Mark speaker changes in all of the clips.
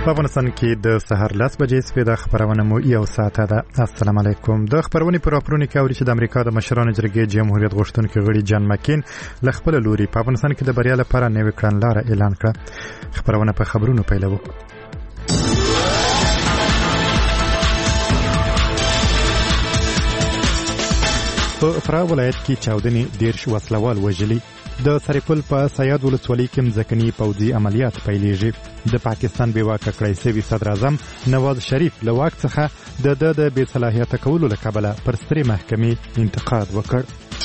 Speaker 1: په افغانستان کې د سحر 10 بجې سپې د خبرونه مو یو ساعت ده. السلام علیکم. د خبرونې پر اپرونی کې اوري چې د امریکا د مشرانو جرګې جمهوریت غوښتونکي غړي جان مکین له خپل لوري په افغانستان کې د بریا لپاره نوې کړنلاره اعلان کړه. خبرونه په خبرونو پیلوو. په فراه ولایت کې چاودنې 13 وسلوال وژلي. د سرپل په سیاد ولسوالۍ کې مځکني پوځي عملیات پیلېږي. د پاکستان بې واکه کړی شوي صدر اعظم نواز شریف له واک څخه د بې صلاحیته کولو له کبله پر سترې محکمې انتقاد وکړ.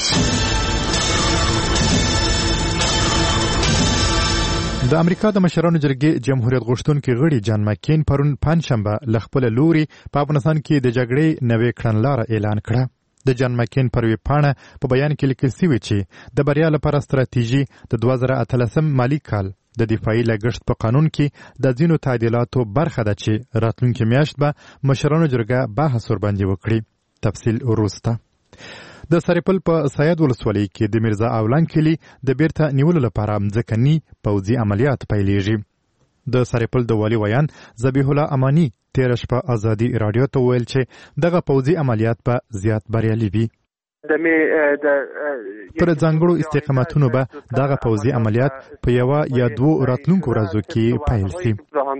Speaker 1: د امریکا د مشرانو جرګې جمهوریت غوښتونکي غړي جان مکین پرون پنجشنبه له خپل لوري په افغانستان کې د جګړې نوې کړنلاره اعلان کړه. د جان مکین پر ویب پاڼه په بیان کې لیکل شوی چې د بریا لپاره ستراتیژي د 2018 مالی کال د دفاعي لګښت په قانون کې د ځینو تعدیلاتو برخه ده چې راتلونکي میاشت به مشرانو جرګه بحث ورباندې وکړي. تفصیل وروسته. د سرپل په سیاد ولسوالۍ کې د میرزا اولان کلی د بیرته نیولو لپاره مځکني پوځي عملیات پیلېږي. د سرپل د والي ویان ذبیح الله امانی تیر شپه ازادي رادیو ته ویل چې دغه پوځي عملیات به زیات بریالي وي. پر ځانګړو استقامتونو به دغه پوځي عملیات په یو یا دوه راتلونکو ورځو کې پیل شي.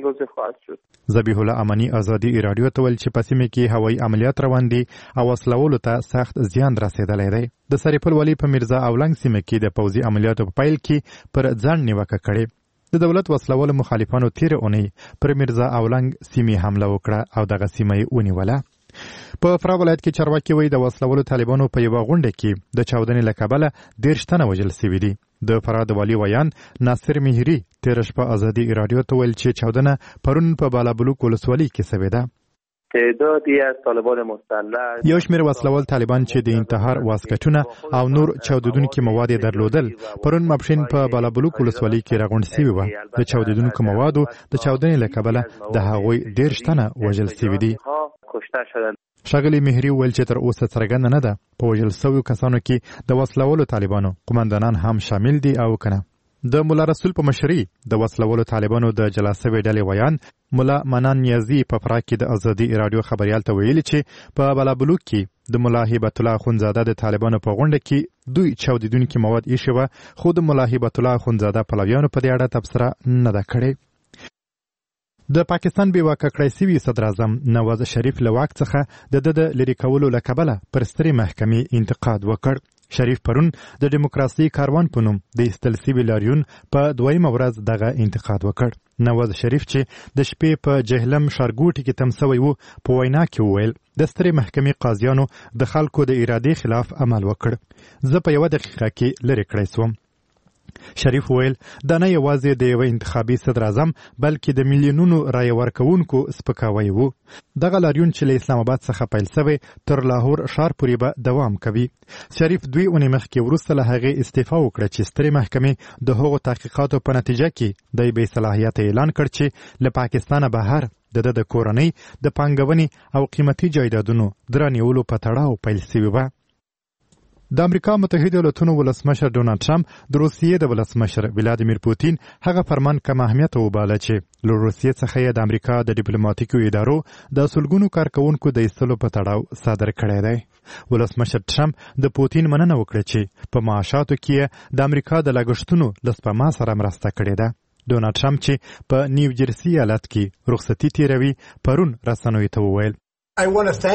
Speaker 1: ذبیح الله امانی ازادي رادیو ته ویل چې په سیمه کې هوایي عملیات روان دي او وسلوالو ته سخت زیان رسیدلی دی. د سرپل والي په میرزا اولنګ سیمه کې د پوځي عملیاتو په پیل کې پر ځان نیوکه کړې. د دولت وسلوالو مخالفانو تیر اونۍ پر میرزا اولنګ سیمې حمله وکړه او دغه سیمه یې ونیوله. په فراه ولایت کې چارواکي وایي د وسلوالو طالبانو په یوه غونډه کې د چاودنې له کبله 13 تنه وژل شوي دي. د فراه د والي ویان ناصر مهري تیر شپه ازادي رادیو ته ویل چې چاودنه پرون په بالابلوک ولسوالۍ کې شوې ده.
Speaker 2: تعدادی از طالبان مسلح
Speaker 1: یو شمېر وسلوال طالبان چې د انتحار واسکټونه او نور چاودیدونکي مواد درلودل پرون ماپښین په بالابلوک ولسوالۍ کې راغونډ شوي وو. د چاودیدونکو موادو د چاودنې له کبله د هغوی 13 تنه وژل شوي دي. ښاغلي مهري وویل چې تر اوسه څرګنده نه ده په وژل شویو کسانو کې د وسلوالو طالبانو قومندانان هم شامل دي او کنه. د مولا رسول په مشرۍ د وسلوالو طالبانو د جلا سوي ډلې ویان مولا منان نیازي په فراه کې د ازادي رادیو خبريال ته ویلي چې په بالابلوک کې د مولا هیبت الله اخوندزاده د طالبانو په غونډه کې دوی چاودیدونکي مواد ایښي وه، خو د مولا هیبت الله اخوندزاده پلویانو په دې اړه تبصره نه ده کړې. د پاکستان بې واکه کړی شوي صدر اعظم نواز شریف له واک څخه د لرې کولو له کبله پر سترې محکمې انتقاد وکړ. شریف پرون د دیموکراسي کاروان په نوم د ایستل شوي لاریون په 2مه ورځ دغه انتقاد وکړ. نواز شریف چې د شپې په جهلم ښارګوټي کې تم شوی و په وینا کې وویل د سترې محکمې قاضیانو د خلکو د ارادې خلاف عمل وکړ. زه په 1 دقیقه کې لرې کړی شوم. شریف ویل دا نه یوازې د یو انتخابي صدر اعظم بلکې د میلیونونو رایه ورکوونکو سپکاوی و. دغه لاریون چې له اسلام آباد څخه پیل شوی تر لاهور ښار پورې به دوام کوي. شریف 2 اونۍ مخکې وروسته له هغې استعفا وکړه چې سترې محکمې د هغو تحقیقاتو په نتیجه کې د بې صلاحیته اعلان کړ چې له پاکستانه بهر د کورنۍ د پانګونې او قیمتي جایدادونو د رانیولو په تړاو پیل شوی و. د امریکا متحده ایالاتونو ولسمشر ډونالډ ټرمپ د روسیې د ولسمشر ولادیمیر پوتین هغه فرمان کم اهمیته وباله چې له روسیې څخه یې د امریکا د ډیپلوماټیکو ادارو د سلګونو کارکونکو د ایستلو په تړاو صادر کړی دی. ولسمشر ټرمپ د پوتین مننه وکړه چې په معاشاتو کې د امریکا د لګښتونو له سپما سره مرسته کړې ده. ډونالډ ټرمپ چې په نیو جرسي ایالت کې رخصتي تیروي پرون رسنیو ته وویل
Speaker 3: زه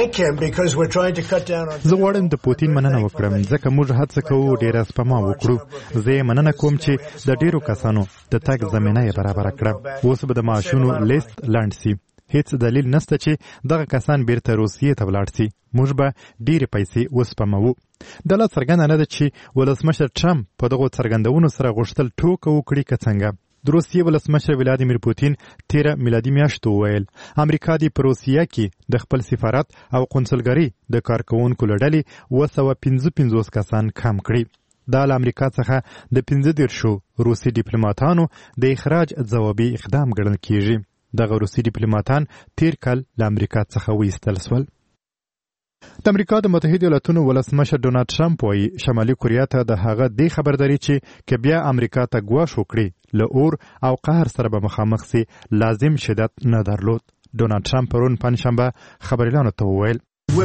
Speaker 1: غواړم د پوتین مننه وکړم ځکه موږ هڅه کوو ډیره سپما وکړو. زه یې مننه کوم چې د ډیرو کسانو د تګ زمینه یې برابره کړه. اوس به د معاشونو لیست لنډ سي. هیڅ دلیل نشته چې دغه کسان بیرته روسیې ته ولاړ سي. موږ به ډیرې پیسې وسپموو. دا لا څرګنده نه ده چې ولسمشر ټرمپ په دغو څرګندونو سره غوښتل ټوکه وکړي که څنګه. د روسیې ولسمشر ولادیمیر پوتین 13 میلادي میاشت وویل امریکا دې په روسیه کې د خپل سفارت او قونسلګرۍ د کارکوونکو له ډلې 255 کسان کم کړي. دا له امریکا څخه د 15 روسي ډیپلوماټانو د اخراج ځوابي اقدام ګڼل کیږي. دغه روسي ډیپلوماټان تیر کال له امریکا څخه وایستل شول. د امریکا د متحده ایالاتونو ولسمشر ډونالد ټرمپ وایي شمالي کوریا ته د هغه د خبرداري چې که بیا امریکا ته ګواښ وکړي له اور او قهر سره به مخامخ سي لازم شدت نه درلود. ډونالد ټرمپ پرون پنځشنبه خبريالانو ته وویل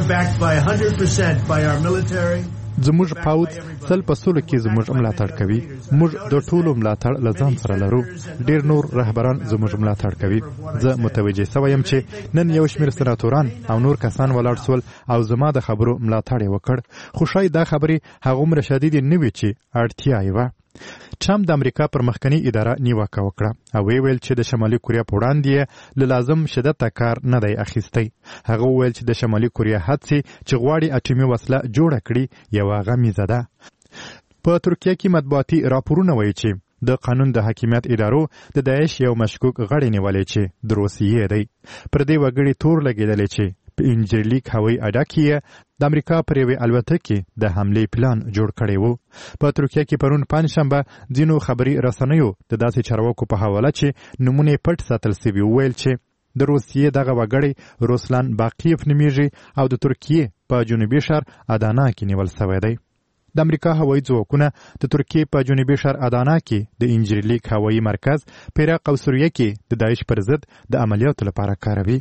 Speaker 1: زموږ پاوڅ 100% کې زموږ ملاتړ کوي. موږ د ټولو ملاتړ لزان سره لرو. ډیر نور رهبران زموږ ملاتړ کوي. زه متوجه سویم چې نن یو شمېر سناتوران او نور کسان ولاړ سول او زما د خبرو ملاتړ وکړ. خو شاید دا خبرې هغومره شدید نه وي چې اړتیا یې وه. ټرمپ د امریکا پر مخکنی اداره نیوکه وکړه او ویل چې د شمالي کوریا په وړاندې له لازم شدت کار نه دی اخیستی. هغه ویل چې د شمالي کوریا هڅې چې غواړي اټومي وسله جوړه کړي یوه غمیزه ده. په ترکیه کې مطبوعاتي راپورونه وایي چې د قانون د حاکمیت ادارو د داعش یو مشکوک غړی نیولې چې د روسیې دی. پر دې وګړي تور لګېدلې چې په انجیلیک هوایي اډه کې د امریکا پر یوې الوتکې د حملې پلان جوړ کړی و. په ترکیه کې پرون پنځشنبه ځینو خبري رسنیو د داسې چارواکو په حواله چې نمونه پټ ساتل سوي ویل چې د روسیې دغه وګړی روسلان باقیف نومیږي او د ترکیې په جنوبي شهر ادانا کې نیول شوی دی. د امریکا هوایي ځواکونه د ترکیې په جنوبي شهر ادانا کې د انجیلیک هوایي مرکز په عراق او سوریه کې د داعش پر ضد د عملیاتو لپاره کاروي.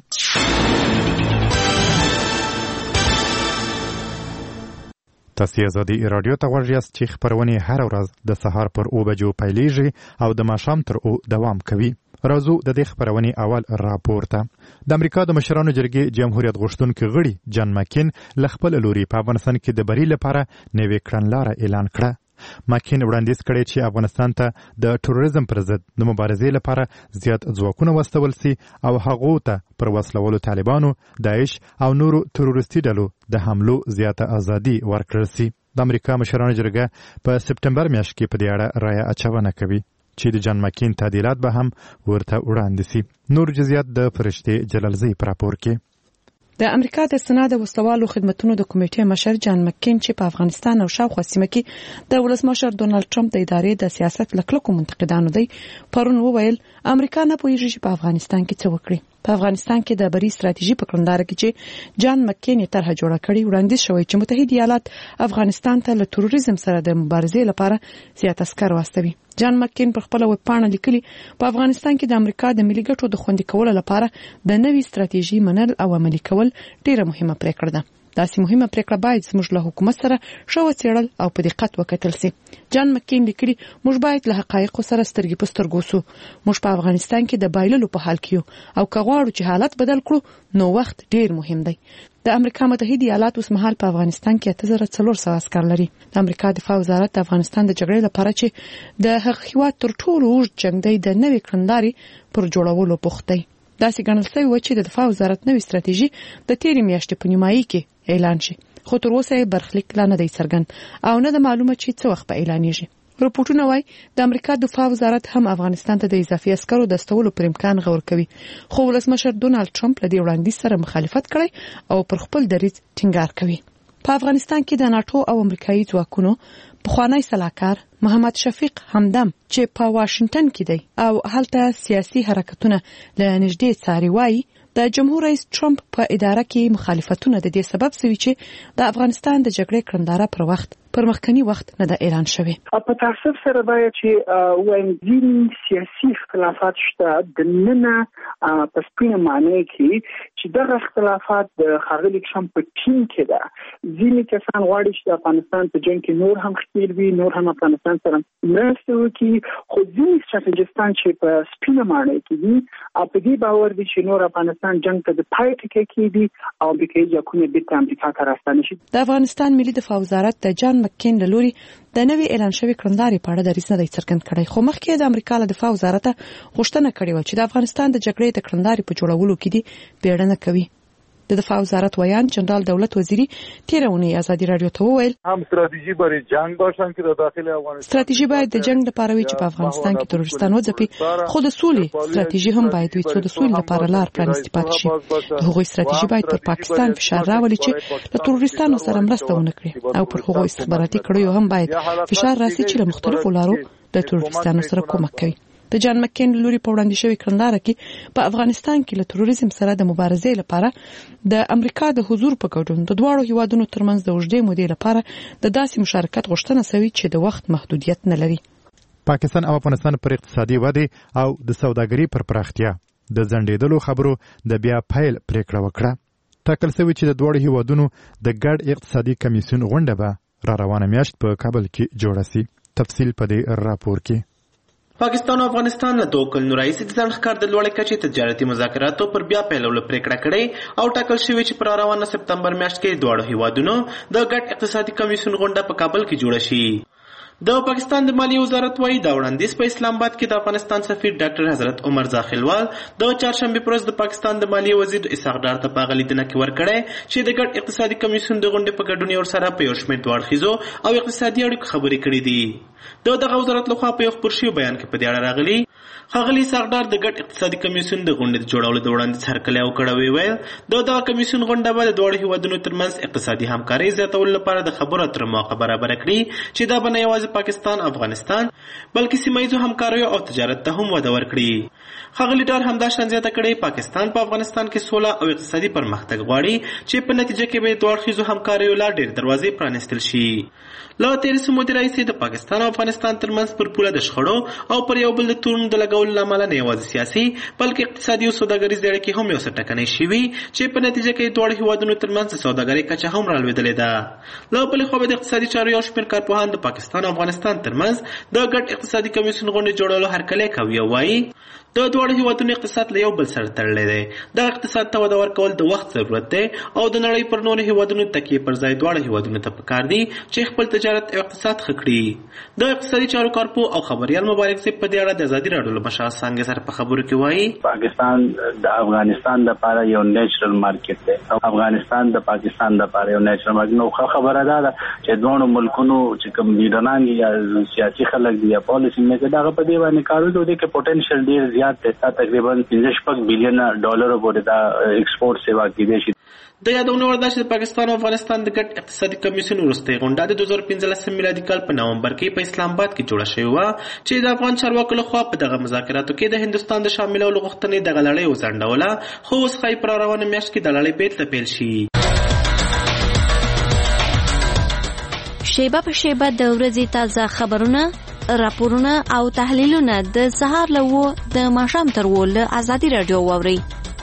Speaker 1: تاسو آزادي رادیو ته غوږ یاست چې خبرونه هر ورځ د سهار پر 9 بجو پیلېږي او د ماښام تر 9 دوام کوي. راځو د دې خبرونې اول راپور ته. د امریکا د مشرانو جرګې جمهوریت غوښتونکي غړي جان مکین له خپل لوري په افغانستان کې د بری لپاره نوې کړنلاره اعلان کړه. مکین وړاندیز کړی چې افغانستان ته د تروریزم پر ضد د مبارزې لپاره زیات ځواکونه واستول سي او هغو ته پر وسلوالو طالبانو، داعش او نورو تروریستي ډلو د حملو زیاته ازادي ورکړل سي. د امریکا مشرانو جرګه په سپټمبر میاشت کې په دې اړه رایه اچونه کوي چې د جان مکین تعدیلات به هم ورته وړاندې سي. نور جزئیات د فرشتي جلالزی پر راپور کې.
Speaker 3: د امریکا د سنا د وسلوالو خدمتونو د کمیټې مشر جان مکین چې په افغانستان او شاوخوا سیمه کې د ولسمشر ډونالد ټرمپ د ادارې د سیاست لکلکو منتقدانو دی پرون وویل امریکا نه پوهیږي چې په افغانستان کې څه وکړي. په افغانستان کې د بری ستراتیژي په کړنداره کې چې جان مکین یې طرحه جوړه کړې وړاندیز شوی چې متحده ایالات افغانستان ته له تروریزم سره د مبارزې لپاره زیات عسکر واستوي. جان مکین پر خپل ویبپاڼه لیکلي په افغانستان کې د امریکا د ملي ګټو د خوندي کولو لپاره د نوې ستراتیژي منل او عملي کول ډیره مهمه پریکړه ده. داسې مهمه پریکړه باید زموږ له حکومت سره شو څېړل او په دقت وکتل سي. جان مکین لیکلي موږ باید له حقایقو سره سترګې په سترګو سو. موږ په افغانستان کې د بایللو په حال کې یو او که غواړو چې حالت بدل کړو نو وخت ډیر مهم دی. د امریکا متحده ایالات اوس مهال په افغانستان کې 8400 عسكر لري. د امریکا دفاع وزارت د افغانستان د جګړې لپاره چې د هغه هیواد تر ټولو اوږد جنگ دی د نوې کړندارې پر جوړولو بوخت دی. داسې ګڼل شوی و چې د دفاع وزارت نوې ستراتیژي د تیرې میاشتې په نیمایي کې اعلان شي، خو تر اوسه یې برخلیک لا نه دی څرګند او نه د معلومه چې څه وخت به اعلانېږي. راپورټونه وايي د امریکا دفاع وزارت هم افغانستان ته د اضافي عسکرو د استولو پر امکان غور کوي، خو ولسمشر ډونالد ټرمپ له دې وړاندیز سره مخالفت کړی او پر خپل دریځ ټینګار کوي. په افغانستان کې د ناتو او امریکایي ځواکونو پخوانی سلاکار محمد شفیق همدم چې په واشنگټن کې دی او هلته سیاسي حرکتونه له نږدې څاري وایي د جمهور رئیس ټرمپ په اداره کې مخالفتونه د دې سبب شوي چې د افغانستان د جګړې کړنداره پر وخت پر مخکنی وخت نه د اعلان شوی.
Speaker 4: په تاسف سره باید چې وایي سیاسي اختلافات شته د ننه په سپینه معنی کې چې دغه اختلافات د خاغلی ټرمپ په ټیم کې ده. ځینې کسان غواړي چې د افغانستان په جنگ کې نور هم ښکیل وي، نور هم افغانستان سره مرسته وکړي، خو ځینې ستراتیژیستان چې په سپینه معنی کې دي په دې باور دي چې نور افغانستان جنگ ته د پای ټکی کېږي او امریکایي ځواکونه بیرته امریکا ته راستانه شي.
Speaker 3: د افغانستان ملي دفاع وزارت د جان مکین له لوري د نوې اعلان شوی کړندارې په اړه دریځ نه دی څرګند کړی، خو مخکې د امریکا له دفاع وزارت غوښتنه کړې و چې د افغانستان د جګړې د کړندارې په جوړولو کې دي بیړنه کوي. د دفاع وزارت ویان جنرال دولت وزیری تیرونی آزادی رادیو ته وویل
Speaker 5: هم استراتیژی برای جنگ باشن که در داخل افغانستان
Speaker 3: استراتیژی باید د جنگ لپاره وي چې په افغانستان کې تروریستان وځپي، خو د سولې استراتیژي هم باید وي چې د سولې لپاره لار پرانیستي پاتې شي. د هغوی استراتیژي باید پر پاکستان فشار راولي چې له تروریستانو سره مرسته ونه کړي او پر هغوی استخباراتي کړیو هم باید فشار راسي چې له مختلفو لارو د تروریستانو سره کومک کوي. د جان مکین لوري په وړاندې شوی کړنداره کې په افغانستان کې له تروریزم سره د مبارزې لپاره د امریکا د حضور په ګډون د دواړو هیوادونو ترمنځ د اوږدې مودې لپاره د داسې مشارکت غوښتنه شوې چې د وخت محدودیت نه لري.
Speaker 1: پاکستان او افغانستان پر اقتصادي ودې او د سوداګرۍ پر پراختیا د ځنډېدلو خبرو د بیا پیل پریکړه وکړه. ټاکل شوی چې د دوه هیوادونو د ګډ اقتصادي کمیسیون غونډه به را روانه میاشت په کابل کې جوړه شي. تفصیل په دې راپور کې.
Speaker 6: پاکستان او افغانستان له 2 کلونو راهیسې د ځان ښکار د لوړې کچې تجارتي مذاکراتو پر بیا پیلولو پریکړه کړې او ټاکل شوی چې پر روانه سپتمبر میاشت کې دواړو هیوادونو د ګډ اقتصادي کمیسیون غونډه په کابل کې جوړه شي. د پاکستان د مالیې وزارت وايي دا وړاندیز په اسلام آباد کې د افغانستان سفیر ډاکټر حضرت عمر زاخیلوال د چهارشنبې پر ورځ د پاکستان د مالیې وزیر اسحاق ډار ته په هغه لیدنه کې ورکړی چې د ګډ اقتصادي کمیسیون د غونډې په ګډون یې ورسره په یو شمېر دوه اړخیزو او اقتصادي اړیکو خبرې کړې دي. دغه وزارت لخوا په یو خپور شوي بیان کې په دې اړه راغلي. ښاغلي اسحاق ډار د ګډ اقتصادي کمیسیون د غونډې د جوړولو د وړاندیز هرکلی وکړ. ویل دغه کمیسیون غونډه به د دواړو هیوادونو ترمنځ اقتصادي همکارۍ زیاتولو لپاره د خبرو اترو موقع برابره کړي چې دا به نه یوازې پاکستان افغانستان بلکې سیمه ییزو همکاریو او تجارت ته هم وده ورکړي. ښاغلي ډار همداشان زیاته کړې پاکستان په افغانستان کې سوله او اقتصادي پرمختګ غواړي چې په نتیجه کې به د دوه اړخیزو همکاریو لا ډېر دروازې پرانیستل شي. له تېرې څو مودې راهیسې د پاکستان او افغانستان ترمنځ پر پوله د شخړو او پر یو بل د تورونو د لګولو له امله نه یوازې سیاسي بلکې اقتصادي او سوداګریزې اړیکې هم یو څه ټکنۍ شوي چې په نتیجه کې دواړو هیوادونو ترمنځ د سوداګرۍ کچه هم رالوېدلې ده. له بلې خوا به د اقتصادي چارو یو شمېر کارپوهان د پاکستان او افغانستان ترمنځ د ګډ اقتصادي کمیسیون غونډې جوړولو هرکلی کوي او وایي د دواړو هیوادونو اقتصاد له یو بل سره تړلی دی. دغه اقتصاد ته وده ورکول د وخت ضرورت دی او د نړۍ پر نورو هیوادونو تکیې پر ځای دواړو هیوادونو ته پکار دي چې خپل تجارت او اقتصاد ښه کړي. د اقتصادي چارو کارپوه او خبریال مبارک صاحب په دې اړه د ازادي راډیو له مشال څانګې سره په خبرو کې وایي
Speaker 7: پاکستان د افغانستان لپاره یو نیچرل مارکیټ دی او افغانستان د پاکستان لپاره یو نیچرل مارکیټ. نو خبره ده چې دوه ملکونو چې کوم لیډران یا سیاسي خلک دي یا پالیسی میکر دغه په دې باندې کار کوي چې پوتنشل ډیر زیات دی. تقریبا 15 بلین ډالر پورې دا ایکسپورټ سیوا کېدای شي.
Speaker 6: د یادونه وړ ده چې د پاکستان او افغانستان د ګډ اقتصادي کمیسیون وروستۍ غونډه د 2015 میلادي کال په نومبر کې په اسلام آباد کې جوړه شوې وه چې د افغان چارواکو لخوا په دغه مذاکراتو کې د هندوستان د شاملولو غوښتنې دغه لړۍ وځنډوله خو اوس ښایي په روانه میاشت کې د لړۍ بیرته پیل شي.
Speaker 8: شیبه په شیبه د ورځې تازه خبرونه راپورونه او تحلیلونه د سهار له 9 د ماښام تر 10 له ازادي راډیو واورئ.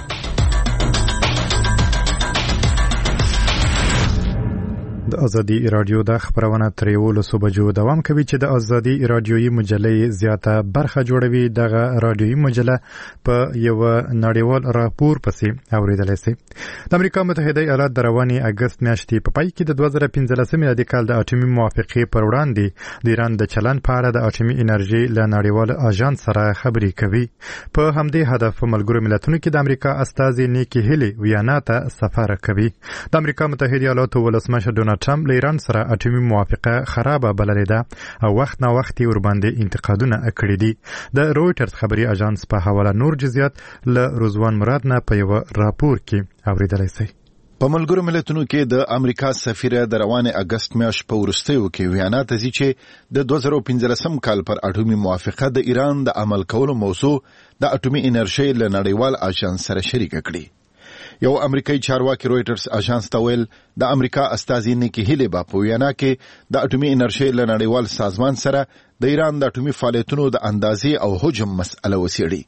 Speaker 1: د ازادي رادیو د خبرونه تر 11 بجو دوام کوي چې د ازادي رادیوي مجلې زیاته برخه جوړوي. دغه رادیوي مجله په یو نړیوال راپور پسې اوریدل شي. د امریکا متحده ایالات د رواني اگست میاشتې په پای کې د 2015 میلادي کال د اټومي موافقې پر وړاندې د ایران د چلند په اړه د اټومي انرژي له نړیوال اژانس سره خبرې کوي. په همدې هدف ملګرو ملتونو کې د امریکا استازي نیکی هیلی ویانا ته سفر کوي. د امریکا متحده ایالاتو ولسمشر ډونالډ ټرمپ له ایران سره اټومي موافقه خرابه بللې ده او وخت نه وخت ورباندې انتقادونه کړي دي. د رويټرز خبري اژانس په حواله نور جزئیات له رضوان مراد نه په یو راپور کې اوریدلای شي.
Speaker 9: په ملګرو ملتونو کې د امریکا سفیر د روانه اگست میاشت په وروستیو کې ویانا ته ځي چې د 2015 کال پر اټومي موافقه د ایران د عمل کولو موضوع د اټومي انرژي له نړیوال اژانس سره شریک کړي. یو امریکایي چارواکي رويټرز اژانس ته ویل د امریکا استازي نیکی هیلی په ویانا کې د اټومي انرژي له نړیوال سازمان سره د ایران د اټومي فعالیتونو د اندازې او حجم مسأله وڅېړي.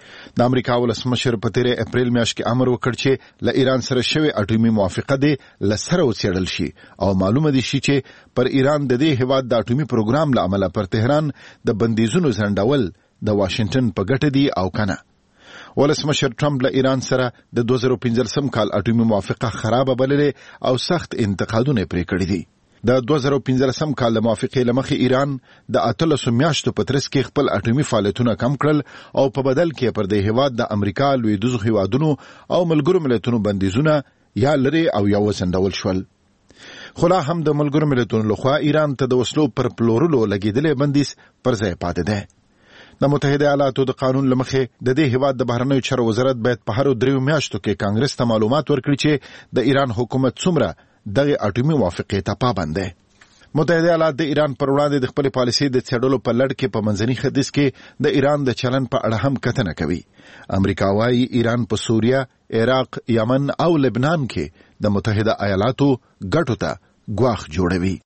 Speaker 9: د امریکا ولسمشر په 13 اپریل میاشت کې امر وکړ چې له ایران سره شوی اټومي موافقه دی لسره وڅېړل شي او معلومه دي چې پر ایران د دې هیواد د اټومي پروګرام له امله پر تهران د بندیزونو ځنډول د واشنگټن په ګټه دي او کنه. ولسمشر ټرمپ له ایران سره د 2015 کال اټومي موافقه خرابه بللې او سخت انتقادونه پرې کړي دي. د 2015 کال د موافقې لمخې ایران د 13 میاشتو په ترڅ کې خپل اټومي فعالیتونه کم کړل او په بدل کې پر د هیواد د امریکا لویدیځو هیوادونو او ملګرو ملتونو بندیزونه یا لري او یا وسندول شول. خو لا هم د ملګرو ملتونو لخوا ایران ته د وسلو پر پلورلو لګیدلې بندیز پر ځای پاتې ده. د متحده ایالاتو د قانون لمخې د دې هیواد د بهرنیو چارو وزارت باید په هر 3 میاشتو کې کانګرس ته معلومات ورکړي چې د ایران حکومت څومره دغه اټومي موافقې ته پابند دی. متحده ایالات د ایران پر وړاندې د خپل پالیسۍ د څېړلو په لړ کې په منځني ختیځ کې د ایران د چلن په اړه هم کتنه کوي. امریکا وايي ایران په سوریه، عراق، یمن او لبنان کې د متحده ایالاتو ګټو ته ګواښ جوړوي.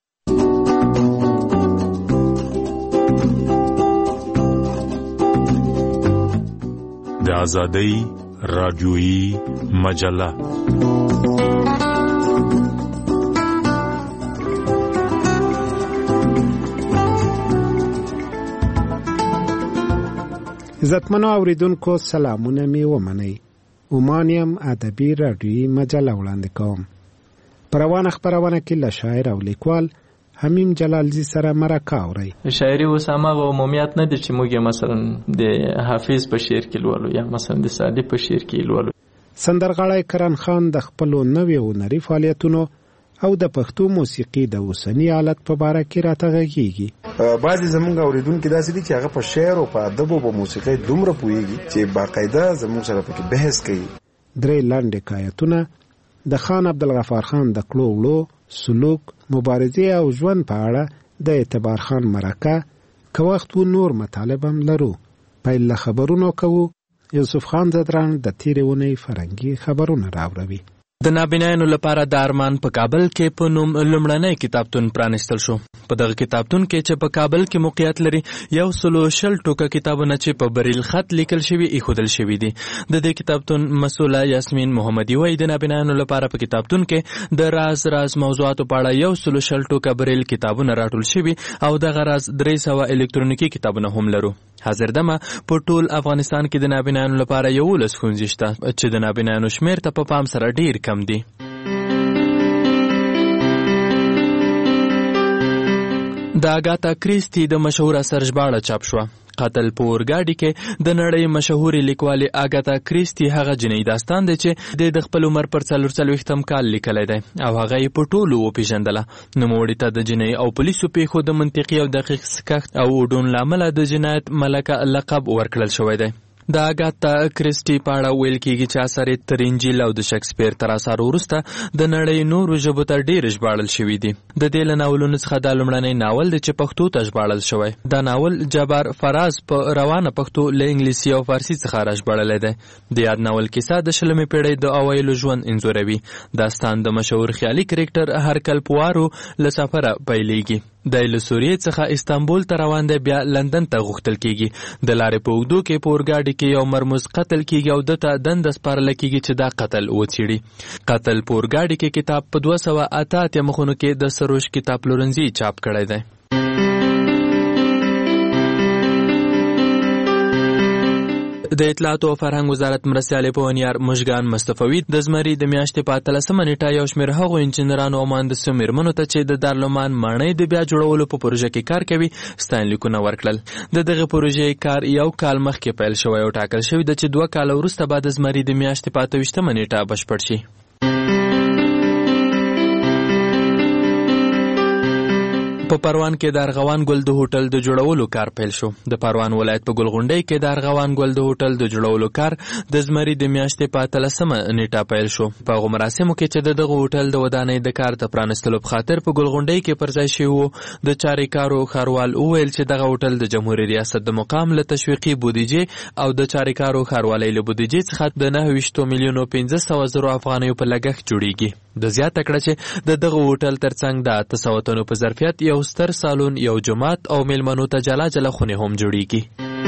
Speaker 10: د آزادۍ راډیویي مجله
Speaker 11: عزتمنو اوریدونکو سلامونه می ومنئ. اومانیم ادبي راډیویي مجله وړاندې کوم. په روانه خپرونه کې له شاعر او لیکوال حمیم جلالزی سره مرکه اورئ.
Speaker 12: شاعري اوس هماغه عمومیت نه دي چې موږ مثلا د حافظ په شعر کې لولو یا مثلا د سعدي په شعر کې لولو.
Speaker 11: سندرغاړی کرن خان د خپلو نویو هنري فعالیتونو او د پښتو موسیقي د اوسني حالت په باره کې راته غږیږي.
Speaker 13: بعضې زموږ اوریدونکي داسې دي چې هغه په شعر او په ادب او په موسیقۍ دومره پوهیږي چې باقاعده زموږ سره پکې بحث کوي.
Speaker 11: 3 لنډ حکایتونه د خان عبدالغفار خان د کړو وړو، سلوک، مبارزې او ژوند په اړه د اعتبار خان مرکه، که وخت و نور مطالب هم لرو. پیل له خبرونو کوو. یوسف خان زدران د تیرې اونۍ فرهنګي خبرونه راوړوي.
Speaker 14: د نابینایانو لپاره د ارمان په کابل کې په نوم لومړنی کتابتون پرانیستل شو. په دغه کتابتون کې چې په کابل کې موقعیت لري 100 ټوکه کتابونه چې په بریل خط لیکل شوي ایښودل شوي دي. د دې کتابتون مسؤله یاسمین محمدي وایي د نابینایانو لپاره په کتابتون کې د راز موضوعاتو په اړه 100 ټوکه بریل کتابونه راټول شوي او دغه راز 300 الکترونیکي کتابونه هم لرو. حاضر دمه په ټول افغانستان کې د نابینایانو لپاره 11 ښوونځي شته چې د نابینایانو شمیر ته په پام سره ډیر کم دي. د اګاتا کریسټي د مشهور اثر ژباړه چاپ شوه. قتل په اورګاډي کې د نړۍ مشهورې لیکوالې اګاتا کریسټي هغه جنۍ داستان دی چې د خپل عمر پر 44 کال لیکلی دی او هغه یې په ټولو وپېژندله. نوموړي ته د جنۍ او پولیسو پیښو د منطقي او دقیق سکښت او اوډون له امله د جنایت ملکه لقب ورکړل شوی دی. د اګاتا کریسټي په اړه ویل کېږي چې اثر یې تر انجیل او د شکسپیر تر اثارو وروسته د نړۍ نورو ژبو ته ډېر ژباړل شوي دي. د دې له ناولونو څخه دا لومړنی ناول دی چې پښتو ته ژباړل شوی. دا ناول جبار فراز په روانه پښتو له انګلیسي او فارسي څخه راژباړلی دی. د یاد ناول کیسه د 20مې پیړۍ د اوایلو ژوند انځوروي. داستان د مشهور خیالي کرکټر هرکل پوارو له سفره پیلېږي. د له سوریې څخه استانبول ته روان دی، بیا لندن ته غوښتل کېږي. د لارې په اوږدو کې په اورګاډي کې یو مرموز قتل کېږي او دته دنده سپارله کېږي چې دا قتل وڅېړي. قتل په اورګاډي کې کتاب په 288 مخونو کې د سروش کتاب پلورنځي چاپ کړی دی. د اطلاعات او فرهنګ وزارت مرستیال پوهنیار مشګان مصطفی د زمری د میاشتې په 13 نیټه یو شمېر هغو انجنیرانو او مهندسو میرمنو ته چې د دارالمان ماڼۍ د بیا جوړولو په پروژه کې کار کوي ستاینلیکونه ورکړل. د دغه پروژې کار یو کال مخکې پیل شوی او ټاکل شوی د چې 2 کال وروسته به د زمری د میاشتې په 28 نیټه بشپړ شي. په پروان کې د ارغوان ګل د هوټل د جوړولو کار پیل شو. د پروان ولایت په ګلغونډۍ کې د ارغوان ګل د هوټل د جوړولو کار د زمری د میاشتې په 13 نیټه پیل شو. په هغو مراسمو کې چې دغه هوټل د ودانۍ د کار د پرانستلو په خاطر په ګلغونډۍ کې پر ځای شوی و، د چاریکارو ښاروال وویل چې دغه هوټل د جمهوریت ریاست د مقام له تشویقي بودیجې او د چاریکارو ښاروالۍ له بودیجې څخه د 29 میلیونو 500 زره افغانیو په لګښت جوړیږي. د زیاته کړه چې دغه هوټل ترڅنګ د 800 تنو په ظرفیت یو ستر سالون، یو جومات او میلمنو ته جلا جلا خونې هم جوړیږي.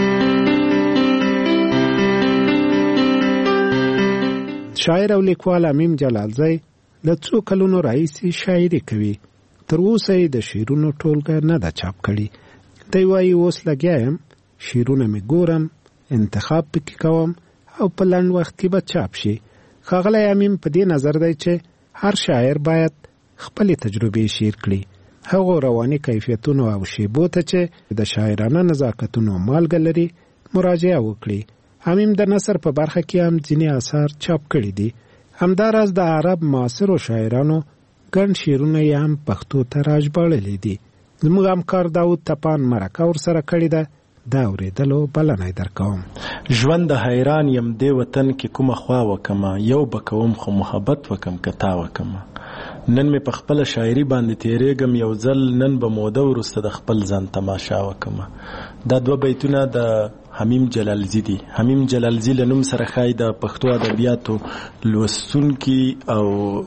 Speaker 11: شاعر او لیکوال حمیم جلالزی له څو کلونو راهیسې شاعري کوي. تر اوسه یې د شعرونو ټولګه نه ده چاپ کړې. دی وایي اوس لګیا یم، شعرونه مې ګورم، انتخاب پکې کوم او په لنډ وخت کې به چاپ شي. ښاغلی حمیم په دې نظر دی چې هر شاعر باید خپلې تجربې شعر کړي، هغو رواني کیفیتونو او شیبو ته چې د شاعرانه نزاکتونو مالګه لري مراجعه وکړي. حمیم د نثر په برخه کې هم ځینې اثار چاپ کړي دي. همداراز د عرب معاصرو شاعرانو ګڼ شعرونه یې هم پښتو ته راژباړلي دي. زموږ همکار داود تپان مرکه ورسره کړې ده، دا اورېدلو بلنه یې درکوم.
Speaker 15: ژوند د حیران یم دې وطن کې کومه خوا وکمه، یو به کوم خو محبت وکم که تا وکمه. نن مې په خپل شاعري باندې تیریږم یو ځل نن به موده وروسته د خپل ځان تماشا وکم. دا 2 بیتونه د حمیم جلالزی دي. حمیم جلالزی له نوم سره ښایي د پښتو ادبیاتو لوستونکي او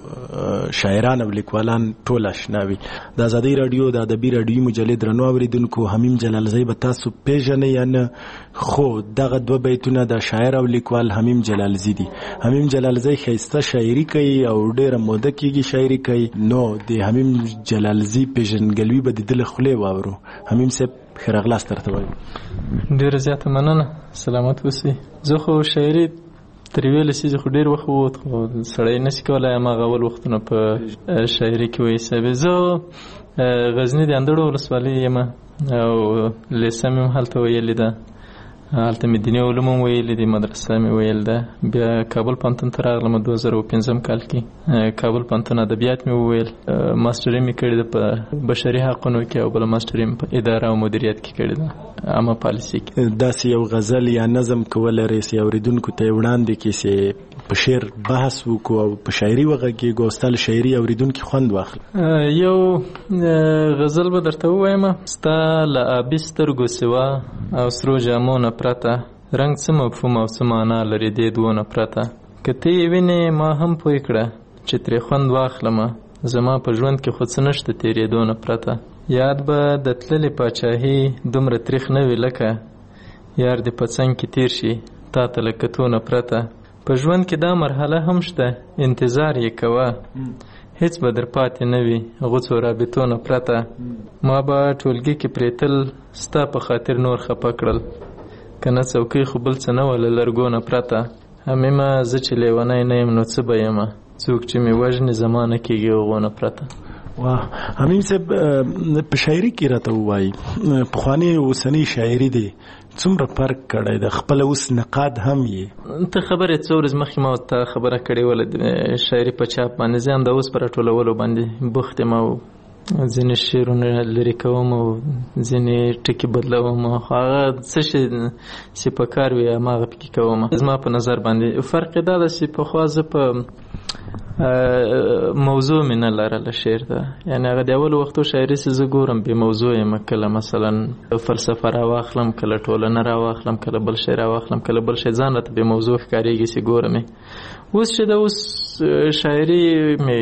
Speaker 15: شاعران او لیکوالان ټول آشنا وي. د ازادۍ راډیو د ادبي راډیوي مجلې درنو اوریدونکو حمیم جلالزی به تاسو پیژنئ یا نه، خو دغه 2 بیتونه د شاعر او لیکوال حمیم جلالزی دي. حمیم جلالزی ښایسته شاعري کوي او ډېره موده کېږي شاعري کوي. نو د حمیم جلالزی پیژندګلوي به د ده له خولې واورو. حمیم صاحب خیر اغلاس درته وایم.
Speaker 12: ډېره زیاته مننه، سلامت اوسئ. زه خو شاعري تر یوې لسیزې خو ډېر وخت ووت، خو سړی نشي کولی هماغه اول وختونه په شاعري کې وحسابي. زه غزني د اندړو ولسوالۍ یم او لیسه مې هم هلته ویلې ده، هلته مې دیني علوم هم ویلې دي، مدرسه مې ویل ده. بیا کابل پوهنتون ته راغلم 2015 کال کې، کابل پوهنتون ادبیات مې وویل. ماسټري مې کړې ده په بشري حقونو کې او بله ماسټري مې په اداره او مدیریت کې کړې ده، عامه پالیسي کې.
Speaker 15: داسې یو غزل یا نظم کولی سي اوریدونکو ته یې وړاندې کړي چې په شعر بحث وکړو او په شاعري وغږېږو او ستا له شاعري اوریدونکي خوند واخلي؟
Speaker 12: یو غزل به درته ووایم. ستا له آبي سترګو سوا او سرو جامو نه پرته، رنګ څه مفهوم او څه معنا لري دې 2 نه پرته. که ته یې وینې ما هم پوی کړه چې ترې خوند واخلمه، زما په ژوند کې خو څه نشته تېرېدو نه پرته. یاد به د تللې پاچاهي دومره تریخ نه وي لکه یار دې په څنګ کې تیر شي تا ته له کتو نه پرته. په ژوند کې دا مرحله هم شته، انتظار یې کوه، هیڅ به در پاتې نه وي غوڅو رابطو نه پرته. ما به ټولګي کې پرېتل ستا په خاطر نور خفه کړل، که نه څوکۍ خو بل څه نه وه له لرګو نه پرته. حمیمه زه چې لیونی نه یم نو څه به یمه، څوک چې مې وژنې زما نه کېږي هغو نه پرته.
Speaker 15: واه، حمیم صاحب په شاعري کې راته ووایي پخوانۍ اوسنۍ شاعري دی څومره فرق کړی د خپل اوس نقاد هم یې؟
Speaker 12: ته خبرې څو ورځې مخکې ما ته خبره کړې وله شاعري په چاپ باندې. زه هم د اوس په راټولولو باندې بوخت یم او ځینې شعرونه لرې کوم او ځینې ټکي بدلوم، هغه څه شي چې په کار وي هماغه پکې کوم. زما په نظر باندې فرق یې دا ده چې پخوا زه په موضوع مې نه لرله شعر ته، یعنې هغه د اولو وختو شاعري چې زه ګورم بې موضوع یم، کله مثلا فلسفه راواخلم، کله ټولنه راواخلم، کله بل شی راواخلم، کله بل شی ځان راته بې موضوع ښکارېږي چې ګورم. اوس چې د اوس شاعري مې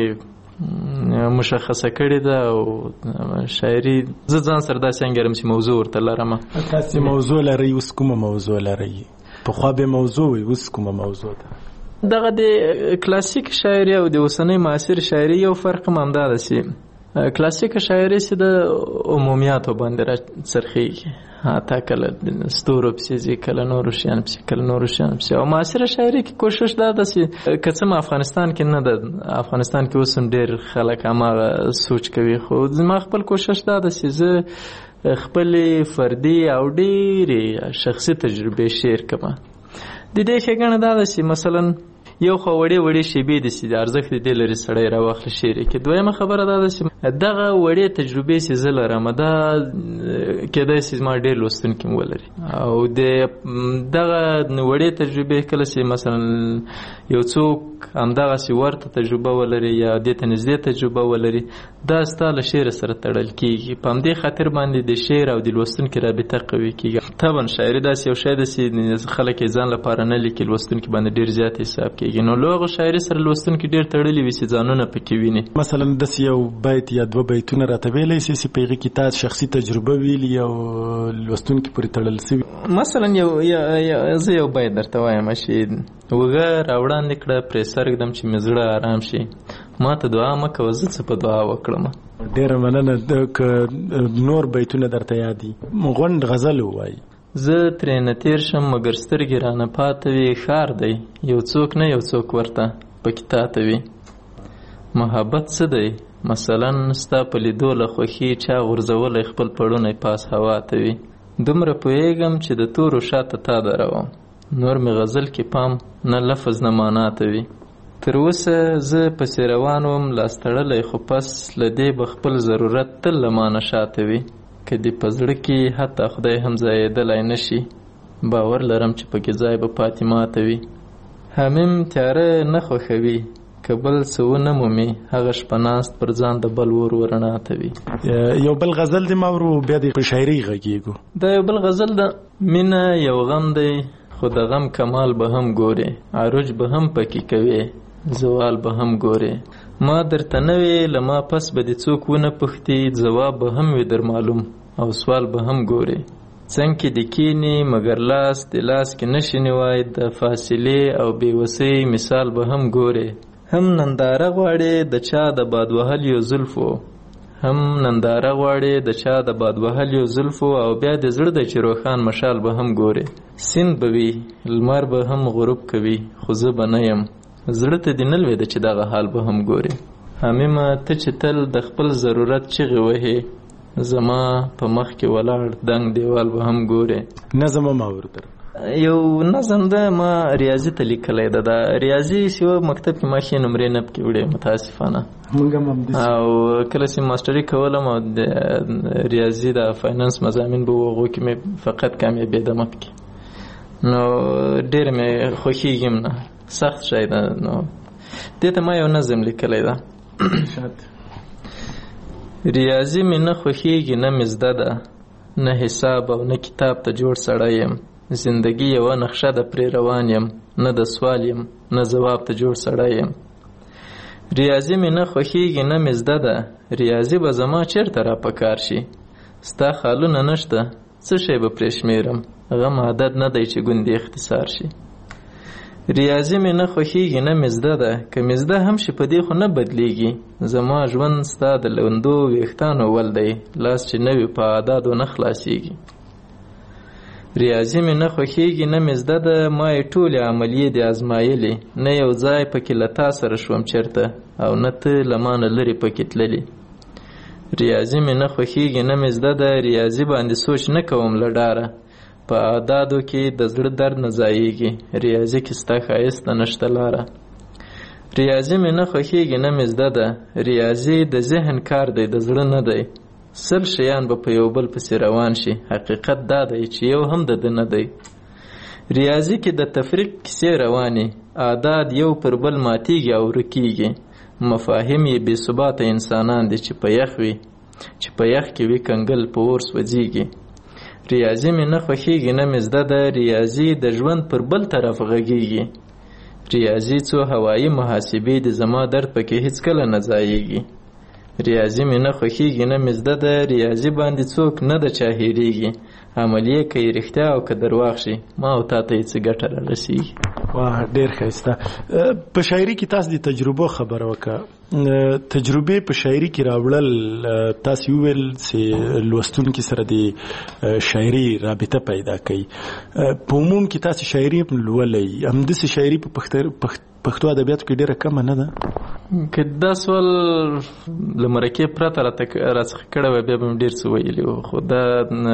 Speaker 12: مشخصه کړې ده او شاعري زه ځان سره داسې انګیرم چې موضوع ورته لرم.
Speaker 15: تاسې موضوع لرئ؟ اوس کومه موضوع لرئ؟ پخوا بې موضوع وي، اوس کومه موضوع ده؟
Speaker 12: دغه د کلاسیک شاعري او د اوسنۍ معاصر شاعري یو فرق هم همدا ده چې کلاسیک شاعري چې د عمومیاتو باندې راڅرخېږي، حتی کله ستورو پسې ځي، کله نورو شیانو پسې، کله نورو شیانو پسې. او معاصره شاعري کې کوشش دا ده چې که څه افغانستان کې نه ده، افغانستان کې اوس هم ډېر خلک هماغه سوچ کوي، خو زما خپل کوشش دا ده چې زه خپلې فردي او ډېرې شخصي تجربې شعر کوم. د دې ښېګڼه دا ده چې مثلا یو خو وړې وړې شیبې دي چې د ارزښت دې لري سړی راواخلي شعر کې. دویمه خبره دا ده چې دغه وړې تجربې چې زه لرم دا کېدای شي زما ډېر لوستونکي هم ولري، او د دغه وړې تجربې کله چې مثلا یو څوک همدغسې ورته تجربه ولري یا دې ته نږدې تجربه ولري، دا ستا له شعر سره تړل کېږي. په همدې خاطر باندې د شعر او د لوستونکي رابطه قوي کېږي. طبعا شاعري داسې یو شی ده چې خلک یې ځان لپاره نه لیکي، لوستونکي باندې ډېر زیات حساب کېږي. نو له هغو شاعري سره لوستونکي ډېر تړلي وي چې ځانونه پکې ویني.
Speaker 15: مثلا داسې یو بیت یا 2 بیتونه راته ویلی شي چې په هغې کې تا شخصي تجربه ویلي او لوستونکي پورې تړل شوي؟
Speaker 12: مثلا زه یو بیت درته وایم چې وږه راوړاندې کړه پرې سرږدم چې مې زړه ارام شي، ما ته دعا مه کوه زه څه په دعا وکړم.
Speaker 15: ډېره مننه. که نور بیتونه درته یاد دي غونډ غزل ووایي.
Speaker 12: زه ترې نه تېر شم مګر سترګې رانه پاته وي، ښار دی یو څوک نه یو څوک ورته پکې تاته وي. محبت څه دی مثلا ستا په لیدو له خوښي چا غورځولی خپل پړونی پاس هوا ته وي. دومره پوهېږم چې د تورو شاته تا دروم، نور مې غزل کې پام نه لفظ نه معنا ته وي. تر اوسه زه پسې روان وم لاس تړلی، خو پس له دې به خپل ضرورت تل له ما نه شاته وي. که دې په زړه کې حتی خدای هم ځایېدلی نه شي، باور لرم چې پکې ځای به پاتې ماته وي. حمیم تیاره نه خوښوي، که بل څه ونه مومي هغه شپه ناست پر ځان د بل ور ورڼا توي.
Speaker 15: یو بل غزل دی ما ورو بیا د شاعري غږیږو.
Speaker 12: دا یو بل غزل ده. مینه یو غم دی خو د غم کمال به هم ګورې، عروج به هم پکې کوي، زوال به هم ګورې. ما درته نه وې له ما پس به دې څوک ونه پوښتي، ځواب به هم وي در معلوم او سوال به هم ګورې. څنګ کې د کینې مګر لاس د لاس کې نشي نیوای، د فاصلې او بېوسۍ مثال به هم ګورې. هم ننداره غواړې د چا د باد وهلیو زلفو، هم ننداره غواړې د چا د باد وهلیو زلفو، او بیا د زړه د چې روښان مشال به هم ګورې. سیند به وي لمر به هم غروب کوي، خو زه به نه یم زړه ته دې نه لوېده چې دغه حال به هم ګورې. حمیمه ته چې تل د خپل ضرورت چغې وهې، زما په مخ کې ولاړ دنګ دیوال به هم ګورې.
Speaker 15: نظم ما ورته
Speaker 12: یو نظم ده ما ریاضي ته لیکلی ده. دا ریاضي سیوه مکتب کې ما ښې نمرې نه پکې وړې متاسفانه، او کله چې ماسټري کولم او د ریاضي د فاینانس مضامین به هغو کې مې فقط کامیابېدم پکې، نو ډېر مې خوښېږي نه، سخت شی ده. نو دې ته ما یو نظم لیکلی ده. ریاضي مې نه خوښېږي نه مې زده ده، نه حساب او نه کتاب ته جوړ سړی یم، زندگی یوه نقشه ده پرې روان یم، نه د سوال یم نه ځواب ته جوړ سړی یم. ریاضي مې نه خوښېږي نه مې زده ده، ریاضي به زما چېرته را په کار شي، ستا خالونه نشته څه شی به پرې شمېرم، غم عادت نه دی چې ګوندې اختصار شي. ریاضي مې نه خوښېږي نه مې زده ده، که مې زده هم شي په دې خو نه بدلیږي، زما ژوند ستا د لوندو ویښتانو ول دی، لاس چې نه وي په اعدادو نه خلاصېږي. ریاضي مې نه خوښېږي نه مې زده ده، ما یې ټولې عملیې دې ازمایلې، نه یو ځای پکې له تا سره شوم چېرته، او نه ته له ما نه لرې پکې تللې. ریاضي مې نه خوښېږي نه مې زده ده، ریاضي باندې سوچ نه کوم له ډاره، په اعدادو کې د زړه درد نه ځایېږي، ریاضي کې ستا ښایسته نشته لاره. ریاضي مې نه خوښېږي نه مې زده ده، ریاضي د ذهن کار دی د زړه نه دی، سل شیان به په یو بل پسې روان شي، حقیقت دا دی چې یو هم د ده نه دی. ریاضي کې د تفریق کیسې روانې، اعداد یو پر بل ماتېږي او ورکېږي، مفاهیم یې بې ثباته انسانان دي چې په یخ وي، چې په یخ کې وي کنګل په اور سوځېږي. ریاضي مې نه خوښېږي نه مې زده ده، ریاضي د ژوند پر بل طرف غږېږي، ریاضي څو هوایي محاسبې د زما درد پکې هیڅکله نه ځایېږي. ریاضي مې نه خوښېږي نه مې زده ده، ریاضي باندې څوک نه د چا هېرېږي، عملیې که یې رښتیا او که درواغ شي، ما او تا ته یې څه ګټه رارسېږي.
Speaker 15: واه ډېر ښایسته. په شاعري کې تاسو د تجربو خبره وکړه، تجربې په شاعري کې راوړل، تاسو وویل چې لوستونکي سره د شاعري رابطه پیدا کوي. په عموم کې تاسو شاعري لولئ، همداسې شاعري په پښتو ادبیاتو کې ډېره کمه نه ده؟
Speaker 12: که دا سوال له مرکې پرته راڅخه کړی وی بیا به مې ډېر څه ویلي وو، خو دا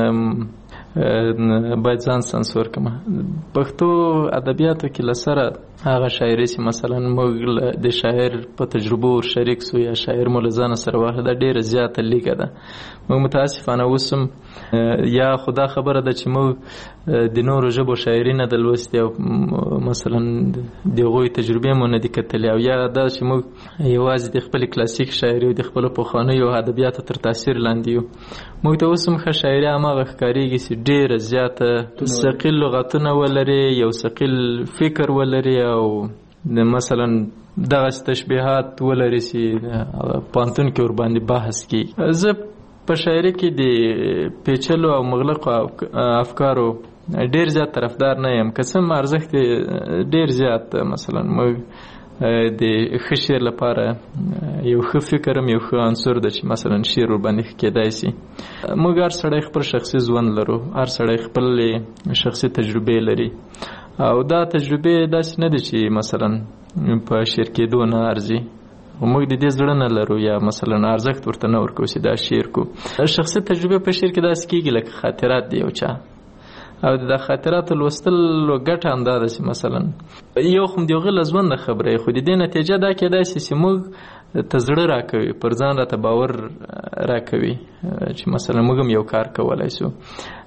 Speaker 12: باید ځان سانسور کړم. پښتو ادبیاتو کې له سره هغه شاعري چې مثلا موږ د شاعر په تجربو ور شریک سو یا شاعر مو له ځانه سره واخله، دا ډېره زیاته لیکه ده. موږ متاسفانه اوس هم یا خدا خبره ده چې موږ د نورو ژبو شاعري نه ده لوستې او مثلا د هغوی تجربې مو نه دي کتلې، او یا دا چې موږ یوازې د خپلې کلاسیک شاعري او د خپلو پخوانیو ادبیاتو تر تاثیر لاندې یو. موږ ته اوس هم ښه شاعري هماغه ښکارېږي چې ډېره زیاته ثقیل لغتونه ولري، یو ثقیل فکر ولري، او مثلا دغه تشبیهات ولري چې پوهنتون کې ورباندې بحث کیږي. زه په شاعري کې د پیچلو او مغلقو افکارو ډېر زیات طرفدار نه یم، که څه هم ارزښت ډېر زیات، مثلا موږ د ښه شعر لپاره یو ښه فکر هم یو ښه عنصر ده چې مثلا شعر ورباندې ښه کېدای شي. موږ هر سړی خپل شخصي ژوند لرو، هر سړی خپل شخصي تجربې لري، او دا تجربې داسې نه دي چې مثلا په شعر کېدو نه ارزي، موږ د دې زړه نه لرو یا مثلا ارزښت ورته نه ورکوو چې دا شعر کو. شخصي تجربې په شعر کې داسې کېږي لکه خاطرات دی یو چا، او د خاطراتو لوستلو ګټه همدا ده چې مثلا یو خو د هغه له ژونده خبره خو د دې نتیجه دا کېدای شي چې موږ ته زړه راکوي، پر ځان راته باور راکوي چې مثلا موږ هم یو کار کولی شو.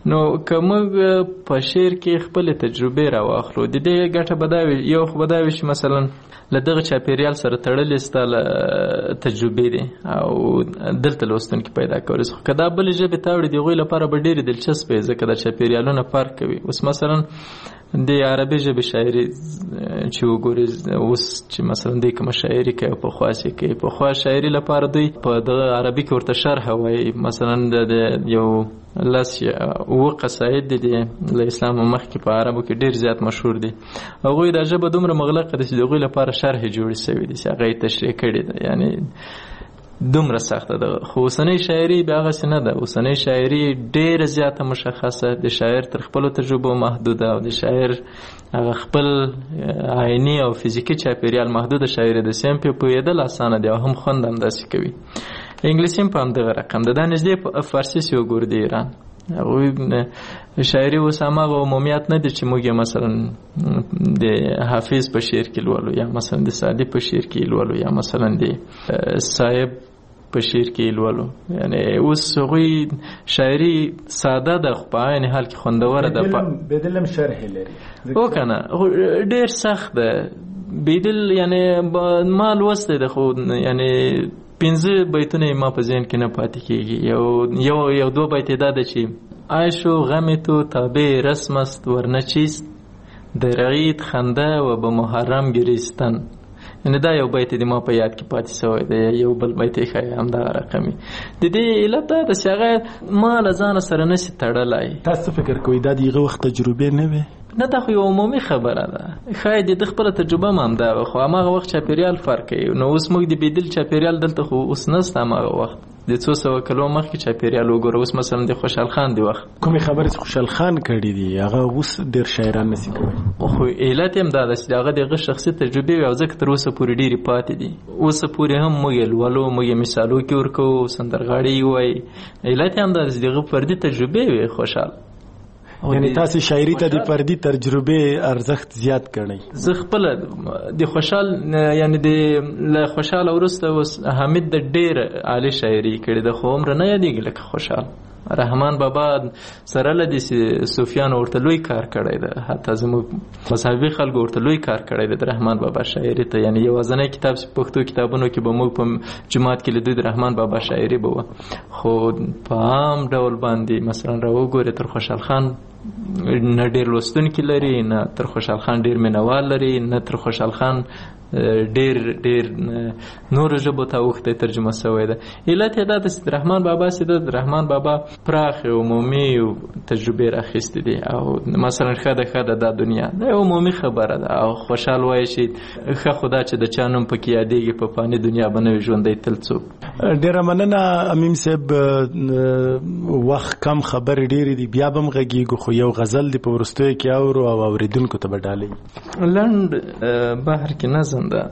Speaker 12: نو که موږ په شعر کې خپل تجربه راواخلو د دې ګټه بداوي یو خو بداوي چې مثلا له دغه چاپیریال سره تړلې ستاله تجربه دي او دلته لوستونکي پیدا کوي خو کدا بل ژبه تاوړي دی غوي لپاره به ډېر دلچسپ ځکه د چاپیریالونو فرق کوي. اوس مثلا د عربي ژبې شاعري چې وګوري اوس چې مثلا د کوم شاعري کوي په خاصه کې په خاص شاعري لپاره دوی په د عربي کې ورته شرح وایي. مثلا د یو لاس او قصاید دي له اسلام مخکې په عربو کې ډیر زیات مشهور دي. هغه د ژبه دومره مغلقه ده چې دغه لپاره شرح جوړ شوی دي چې هغه تشریح کړي ده یعنی دومره سخته ده. خو اوسنۍ شاعري به هغه څه نه ده. اوسنۍ شاعري ډیره زیاته مشخصه د شاعر تر خپل تجربه محدوده او د شاعر هغه خپل عیني او فزیکی چاپیریال محدوده شاعري د سیم په پوهېدل اسانه دی او هم خوند هم داسې کوي. انګلیسي په همدغه رقم ده. دا نږدې په فارسي سي وګور دی ایران هغوی شاعري اوس هماغه عمومیت نه دي چې موږ مثلا د حافظ په شعر کې لولو یا مثلا د سعدي په شعر کې لولو یا مثلا د صاحب په شعر کې لولو. یعنی اوس هغوی شاعري ساده ده خو په عین حال کې خوندوره ده.
Speaker 15: بدلم شرح لري
Speaker 12: او کنه ډېر سخت ده بدل. یعنی ما لوستی ده خو یعنی 15 بیتونه ما په ذهن کې نه پاتې کېږي. یو دو بیت دا ده چې عیش و غم تو تابع رسم است ورنه چیست در عید خنده و به محرم گریستن. یعنی دا یو بیت دی ما په یاد کې پاتې شوی دی. یو بل بیت یې ښایي همدغه رقمي د دې علت دا ده چې هغه ما له ځانه سره نشي تړلی.
Speaker 15: تاسو فکر کوئ دا د هغه وخت تجربې نه وې؟
Speaker 12: نه دا خو یو عمومي خبره ده. ښایي د خپله تجربه هم همدا خو هماغه وخت چاپیریال فرق کوي. نو اوس موږ د بیدل چاپیریال دلته خو اوس نسته. هماغه وخت د 200 کلو مخکې چاپیریال وګوره. اوس مثلا د خوشحال خان دی وخت
Speaker 15: کومې خبرې چې خوشحال خان کړي دي هغه اوس ډېر شاعران نشي کولی.
Speaker 12: خو علت هم دا ده چې هغه د هغه شخصي تجربې وي او ځکه تر اوسه پورې ډېرې پاتې دي. اوسه پورې هم موږ یې لولو موږ یې مثالو کې ورکوو سندرغاړي یې وایي. علت هم دا ده چې د هغه فردي تجربې وي خوشحال.
Speaker 15: یعنی تاسو شاعري ته د فردي تجربې ارزښت زیات کړئ؟
Speaker 12: زه خپل د خوشحال یعنی د خوشحال وروسته اوس حمید د ډېر عالی شاعري کړې ده خو عمر نه یادېږي لکه خوشحال. رحمان بابا سره له دې صوفیانو ورته لوی کار کړی ده. حتی زموږ مذهبي خلکو ورته لوی کار کړی ده د رحمان بابا شاعري ته. یعنی یوازینی کتاب چې پښتو کتابونو کې به موږ په جومات کې لیدو د رحمان بابا شاعري به وه. خو په عام ډول باندې مثلا راوګورې تر خوشحال خان نه ډېر لوستونکي لري نه تر خوشحال خان ډېر مینوال لري نه تر خوشحال خان ډېر نورو ژبو ته اوښتی ترجمه شوی ده. علت یې دا ده چې د رحمان بابا چې ده د رحمان بابا پراخې عمومي تجربې راخیستې دي او مثلا ښه ده دا دنیا دا عمومي خبره ده. او خوشحال وایي چې ښه خو دا چې د چا نوم پکې یادېږي په فاني دنیا به نه وي ژوندی تل څوک.
Speaker 15: ډېره مننه امیم صاحب. وخت کم خبرې ډېرې دي بیا به هم غږېږو خو یو غزل دې په وروستیو کې اورو او اورېدونکو ته به ډالۍ.
Speaker 12: لنډ بحر کې نظم ده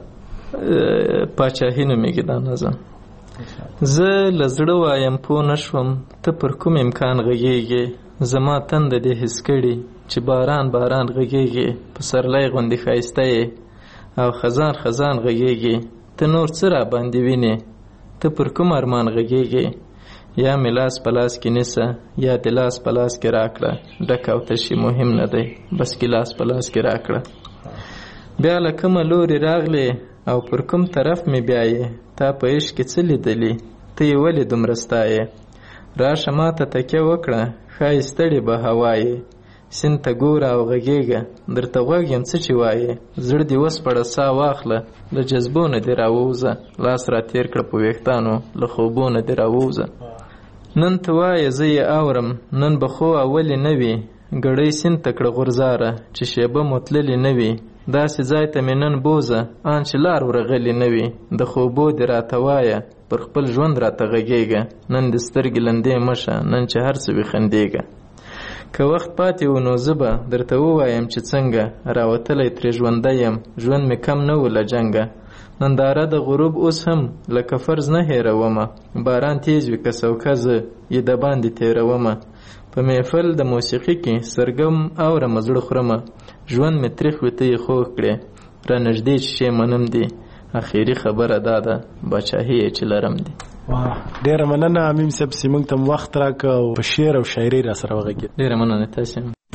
Speaker 12: پاچاهي نومېږي دا نظم. زه له زړه وایم پوه نه شوم ته پر کوم امکان غږېږې زما تنده دې حس کړي چې باران باران غږېږې پسرلی غوندې ښایسته یې او خزان خزان غږېږې ته نور څه را باندې وینې ته پر کوم ارمان غږېږې یا مې لاس په لاس کې نیسه یا دې لاس په لاس کې راکړه ډک او تشي مهم نه دی بس ګیلاس په لاس کې راکړه. بیا له کومه لورې راغلې او پر کوم طرف مې بیایې تا په عشق کې څه لیدلي ته یې ولې دومره ستایې راشه ما ته تکیه وکړه ښایي ستړې به هوا یې سیند ته ګوره او غږېږه درته غوږ یم څه چې وایې زړه دې وسپړه ساه واخله له جذبو نه دې راووځه لاس را تېر کړه په ویښتانو له خوبو نه دې راووځه. نن ته وایې زه یې اورم نن به خو اولې نه وي ګړۍ سیند ته کړه غورځاره چې شیبه مو تللې نه وي داسې ځای ته مې نن بوزه آن چې لار ورغلې نه وي د خوبو دې راته وایه پر خپل ژوند راته غږېږه نن دې سترګې لندې مشه نن چې هر څه وي خندېږه. که وخت پاتې و نو زه به درته ووایم چې څنګه راوتلی ترې ژوندی یم ژوند مې کم نه و له جنګه ننداره د غروب اوس هم لکه فرض نه هېرومه باران تیز وي که سوکه زه یې د باندې تېرومه په محفل د موسیقي کې سرګم اورمه زړه خورمه ژوند مې تریخ وي ته یې خوږ کړې را نږدې چې شی منم دي اخیري خبره دا ده باچاهي یې چې لرم دي.
Speaker 15: ډیره مننه امیم صاحب چې موږ ته وخت راکړ او په شعر او شاعري را سره وغږېد.
Speaker 12: ډیره مننه تاسو.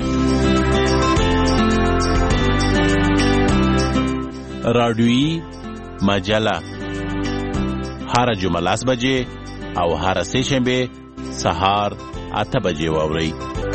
Speaker 16: رادیویی مجله هر جمعه 10 بجې او هر سه شنبه سهار 8 بجې واورئ.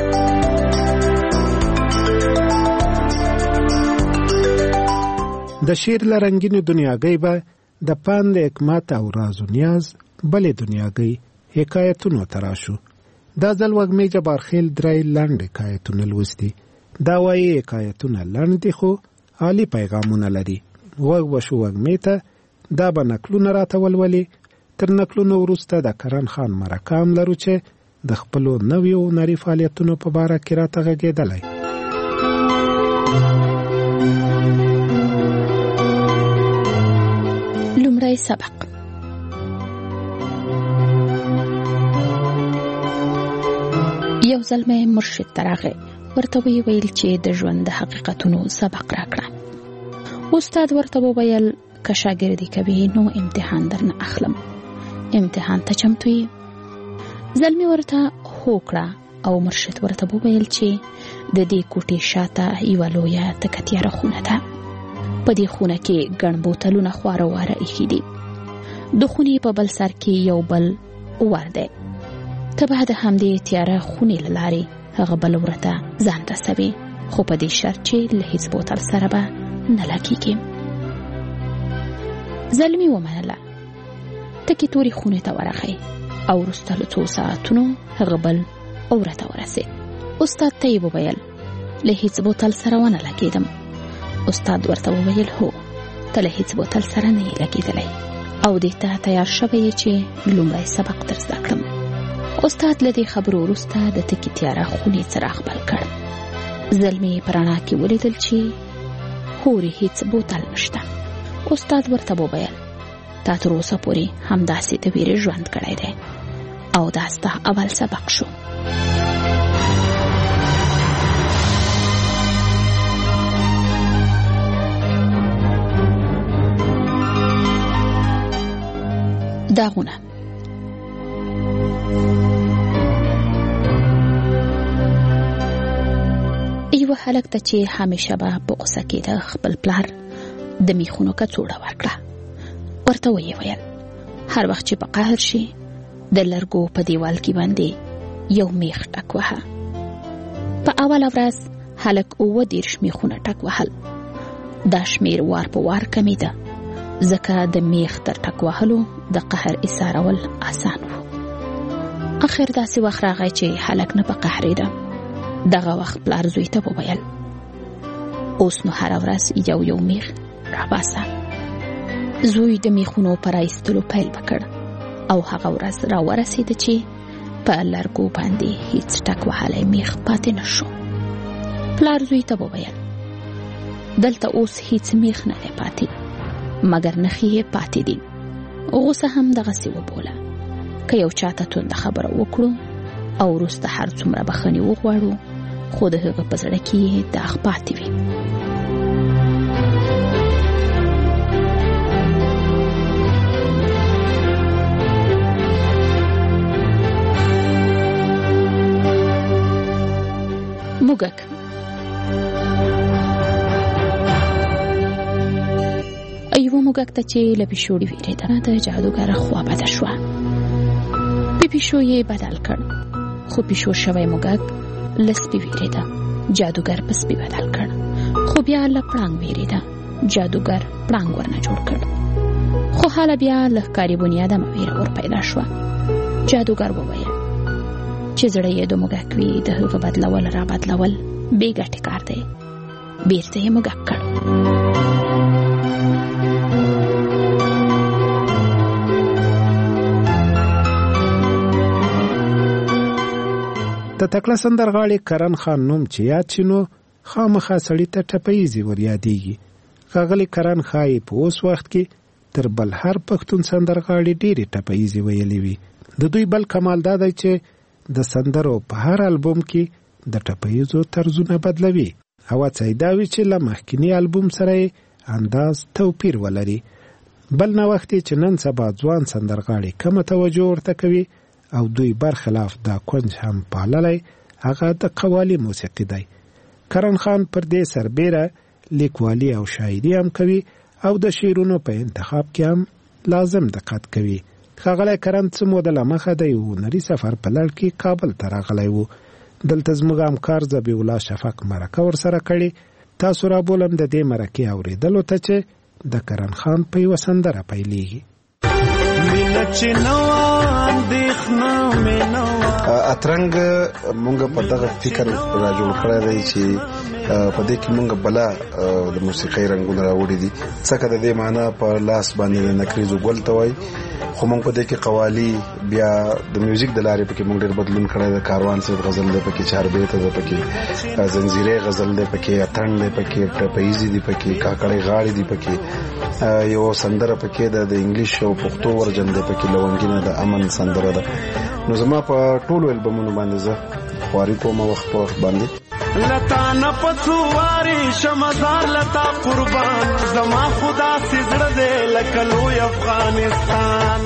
Speaker 11: د شعر لرنګینې دنیاګۍ به د پاند حکمت او راز و نیاز بلې دنیاګۍ حکایتونو تراشو. دا ځل وږمې جبارخیل درې لنډ حکایتونه لوستي. دا وایي حکایتونه لنډ دي خو عالی پیغامونه لري. وږ وشو وږمې ته دا به نکلونه راته ولولي. تر نکلونو وروسته د کرن خان مرکه هم لرو چې د خپلو نویو هنري فعالیتونو په باره کې راته غږېدلی.
Speaker 17: لومړی سبق. یو ځل مې مرشد ته راغی، ورته ویل چې د ژوند د حقیقتونو سبق راکړه. استاد ورته وویل که شاګردي کوي نو امتحان درنه اخلم، امتحان ته چمتو یې؟ زلمی ورته هو کړه او مرشد ورته وویل چې د دې کوټې شاته یوه لویه تکه تیاره خونه ده. په دې خونه کې ګڼ بوتلونه خواره واره ایښي دي. د خونې په بل سر کې یو بل ور دی. ته به د همدې تیاره خونې له لارې هغه بل ورته ځان رسوي، خو په دې شرط چې له هیڅ بوتل سره به نه لګېږي. زلمی ومنله. تکې تورې خونې ته ورغی او وروسته له څو ساعتونو هغه بل ورته ورسېد. استاد ته یې وویل له هیڅ بوتل سره ونه لګېدم. استاد ورته وویل هو، ته له هیڅ بوتل سره نه یې لګېدلی او دې ته تیار شوی یې چې لومړی سبق در زده کړم. استاد له دې خبرو وروسته د تکې تیاره خونې څراغ بل کړ. زلمی په رڼا کې ولیدل چې هورې هیڅ بوتل نشته. استاد ورته وویل تا تر اوسه پورې همداسې د ویرې ژوند کړی دی او دا ستا اول سبق شو. داغونه. یو هلک ته چې همیشه به په غوسه کېده خپل پلار د میخونو کڅوړه ورکړه. ورته ویې ویل هر وخت چې په قهر شي د لرګو په دیوال کې باندې یو میخ ټک وهه. په اوله ورځ هلک 29 میخونه ټک وهل. دا شمیر وار په وار کمیده ځکه د میخ تر ټک وهلو د قهر ایسارول آسان وو. اخر داسې وخت راغی چې هلک نه په قهرېده. دغه وخت پلار زوی ته وویل اوس نو هره ورځ یو میخ راباسه. زوی د میخونو پر ایستلو پیل وکړ او هغه ورځ را ورسېده چې په لرګو باندې هیڅ ټک وهلی میخ پاتې نه شو. پلار زوی ته وویل دلته اوس هیڅ میخ نه دی پاتې مګر نښې یې پاتې دي. غوسه هم دغسې وبوله که یو چاته تونده خبره وکړو او وروسته هر څومره بخښنې وغواړو خو د هغه په زړه کې یې داغ پاتې وي. موږک. یوه موږک ته چې له پیشوړي ویرېده د جادوګر خوا بده شوه. پیشو یې بدل کړ خو پیشو شوی موږک له سپي ویرېده. جادوګر په سپي بدل کړ خو بیا له پړانګ ویرېده. جادوګر پړانګ ورنه جوړ کړ خو حالا بیا له ښکاري بنیادمه ویره ور پیدا شوه. جادوګر وویل چې زړه یې د موږک وي د هغه بدلول را بدلول بې ګټې کار دی. بیرته یې موږک کړ.
Speaker 11: د تکړه سندرغاړي کرن خان نوم چې یاد شي نو خامخا سړي ته ټپیزي ور یادېږي. ښاغلي کرن ښایي په اوس وخت کې تر بل هر پښتون سندرغاړي ډېرې ټپیزي ویلې وي. د دوی بل کمال دا دی چې د سندرو په هر البوم کې د ټپیزو طرزونه بدلوي او هڅه یې دا وي چې له مخکیني البوم سره انداز توپیر ولري. بل نوښت چې نن سبا ځوان سندرغاړي کمه توجه ورته کوي او دوی برخلاف دا کونج هم پاللی هغه د قوالي موسیقي دی. کرن خان پر دې سربیره لیکوالي او شاعري هم کوي او د شعرونو په انتخاب کې هم لازم دقت کوي. ښاغلی کرن څه موده له مخه د یو هنري سفر په لړ کې کابل ته راغلی و. دلته زموږ همکار ذبیح الله شفق مرکه ورسره کړې. تاسو رابولم د دې مرکې اورېدلو ته چې د کرن خان په یوه سندره پیلیږي.
Speaker 13: اترنګ مونږ په دغه فکر را جوړ کړی دی چې په دې کې مونږ بلا د موسیقۍ رنګونه راوړي دي. څکه د دې معنا په لاس باندې نکریزو ګل ته وایي، خو مونږ په دې کې قوالی بیا د میوزیک د لارې پکې مونږ ډېر بدلون کړی دی. کاروان صاحب غزل دی پکې، چاربیته دی پکې، زنجیرې غزل دی پکې، اتڼ دی پکې، ټپیزي دی پکې، کاکړۍ غاړې دی پکې، یو سندره پکې ده د انګلیش او پښتو ورجن دی پکې، لونګینه د امن سندره ده. نو زما په ټولو البمونو باندې زه خواري کوم وخت په وخت باندې.
Speaker 18: لتا نه پڅواري شمزار لتا قربان زما خدا سي زړه دې لکه لوی افغانستان.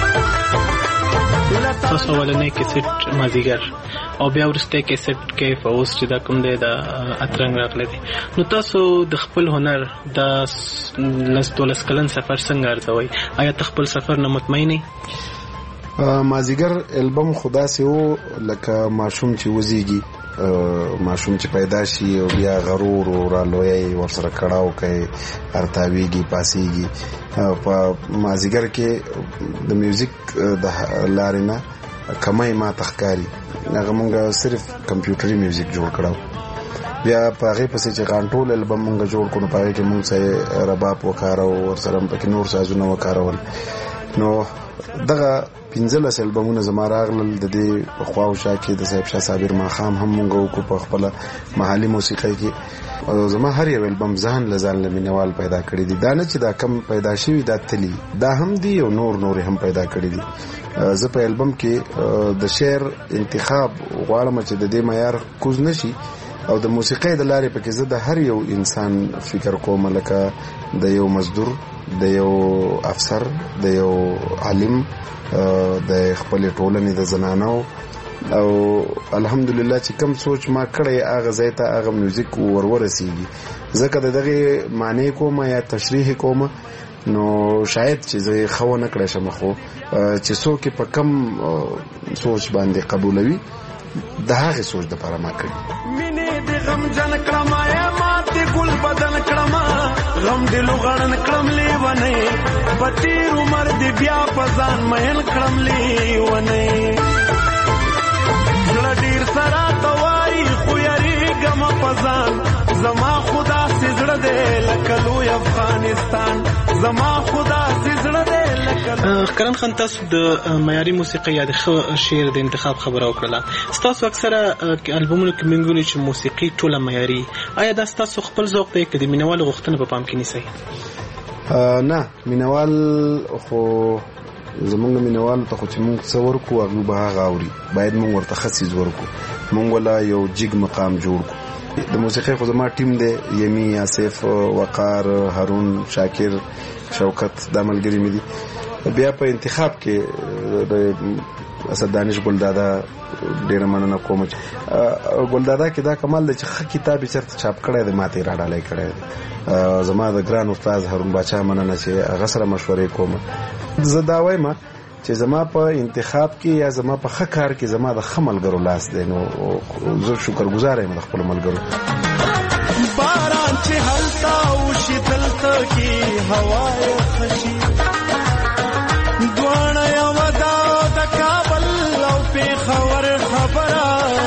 Speaker 6: تاسو ولنې کیسټ مازیګر او بیا ورسته کیسټ کې فوز چې دا کوم دی د اترنګ راغلی دی. نو تاسو د خپل هنر د 12 کلن سفر څنګه ارزوئ؟ آیا خپل سفر نه مطمئن یې؟
Speaker 13: مازیګر البم خدا سي و لکه ماشوم چې وزيږي، ماشوم چې پیدا شي او بیا غرور او رالوی ورسره کړهو کوي، ارتاویږي، پاسيږي. په مازیګر کې د میوزیک د لارې نه کمای ما تخکاری هغه مونږ صرف کمپیوټري میوزیک جوړ کړو. بیا په هغه پسې چې غانټول البم مونږ جوړ کړو، په هغه کې مونږ سره رباب وکړو، ورسره پکې نور سازونه وکړول. نو دغه 15 البمونه زما راغلل. د دې په خواو شا کې د صاحب شاه صابر ماخام هم مونږ وکړو په خپل محلي موسیقۍ کې. او زما هر یو البم ځان لزان لمینوال پیدا کړی دي. دا نه چې دا کم پیدا شوی دا تلی دا هم دي او نور هم پیدا کړی دي. زه په البم کې د شعر انتخاب غواړم چې د دې معیار کوز نشي او د موسیقۍ د لارې پکې زه د هر یو انسان فکر کوم، لکه د یو مزدور، د یو افسر، د یو عالم، د خپل ټولنې د زنانو. او الحمدلله چې کم سوچ ما کړی هغه ځای ته هغه میوزیک ورسیږي. ځکه دغه معنی کوم یا تشریح کوم نو شاید چې زه خو نه کړی شم، خو چې څوک په کم سوچ باندې قبولوي د هغه سوچ د لپاره ما کړی.
Speaker 18: مینه د غم جن کړم یا ماته ګل بدن کړم، غم د لوغړن کړم لیونه، پتیر عمر دی بیا پزان مهل کړم لیونه. ډیر سره توای خو یاري غم پزان زما خدا سي زړه دې لکه لوی افغانستان، زما خدا سي زړه دې لکه.
Speaker 6: کرن خان، تاسو د معیاري موسیقي یا د شعر د انتخاب خبره وکړه. تاسو اکثره البومونو کې منګولې چې موسیقي ټوله معیاري، آیا دا تاسو خپل ذوق دی که د مینوالو غوښتنه په پام کې نیسئ؟
Speaker 13: نه، مینوال خو زمونږ مینوالو ته خو چې مونږ څه ورکو هغوی به هغه اوري. باید مونږ ورته ښه څیز ورکو، مونږ ولا یو جګ مقام جوړ کړو. د موسیقۍ خو زما ټیم دی، یمی، آصف، وقار، هارون، شاکر، شوکت، دا ملګري مې دي. بیا په انتخاب کې اسد دانش ګلدادا ډېره مننه کوم. ګلدادا کې دا کمال دی چې ښه کتاب یې چېرته چاپ کړی دی، ما ته یې راډالی کړی دی. زما د ګران استاد هارون باچا مننه چې هغه سره مشورې کوم. زه دا وایم چې زما په انتخاب کې یا زما په ښه کار کې زما د ښه ملګرو لاس دی. نو زه شکرګزار یم د خپلو ملګرو.
Speaker 18: باران چې هلته وشي دلته کې هوا خوشي، دواړه یو دا د کابل او پېښور خبره.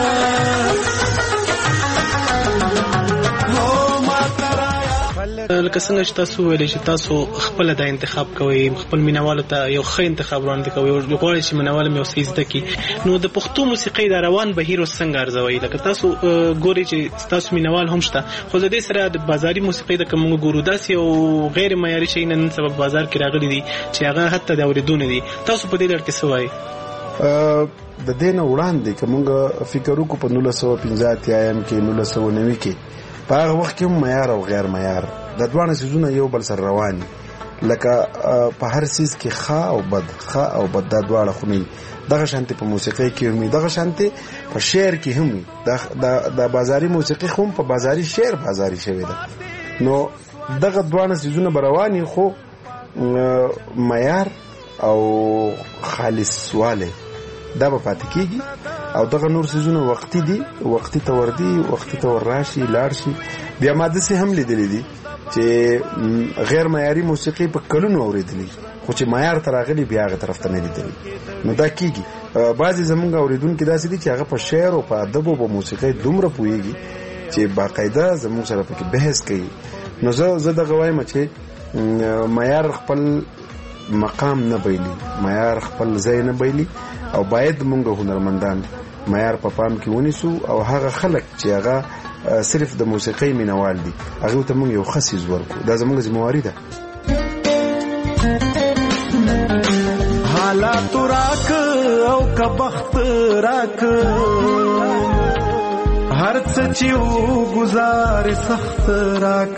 Speaker 18: لکه څنګه چې تاسو ویلې چې تاسو خپل د انتخاب کوئ، خپل مینوالو ته یو ښه انتخاب وړاندې کوئ، غواړئ چې مینوال مې یو څه زده کړي. نو د پښتو موسیقۍ د روان بهیر څنګه ارزوئ؟ لکه تاسو ګورئ چې تاسو مینوال هم شته، خو د دې سره د بازاري موسیقۍ د کوم ګورو داسې او غیر معیاري شي نن سبا بازار کې راغلي دي چې هغه حتی د اوریدونه دي. تاسو په دې لړ کې څه وایي؟
Speaker 13: د دې نه وړاندې که موږ فکر وکړو په 1985 کې 1990 کې په هغه وخت کې هم معیار او غیر معیار د دوانه سيزونه یو بل سره روان. لکه په هر سیس کې ښه او بد دا دواړه خو نه دغه شانتي په موسیقۍ کې هم دغه شانتي په شعر کې هم د بازاري موسیقي خو په بازاري شعر بازاري شوی ده. نو دغه دوانه سيزونه برواني خو معیار او خالصواله دا به پاتې کیږي او دغه نور سيزونه وختي دي، وختي توردي، وختي تور راشي لاړ شي. بیا ماده سي هم لیدلې دي چې غیر معیاري موسیقي په کلونو اوریدلې خو چې معیار تراغلي بیا هغه طرف ته نه لیدلې. نو دا کیږي بعضي زمونږ اوریدونکو داسې دي چې هغه په شعر او په ادب او په موسیقي دومره پوهیږي چې باقاعده زموږ سره پکې بحث کوي. نو زه دغه وایم چې معیار خپل مقام نه بایلي، معیار خپل ځای نه بایلي او باید موږ هنرمندان معیار په پام کې ونیسو او هغه خلک چې هغه صرف د موسیقۍ مینوال دي هغه ته موږ یو خصیز ورکو. دا زموږ ذمہواری ده.
Speaker 19: حالات راک او کبخت راک هر څه چې گزار سخت راک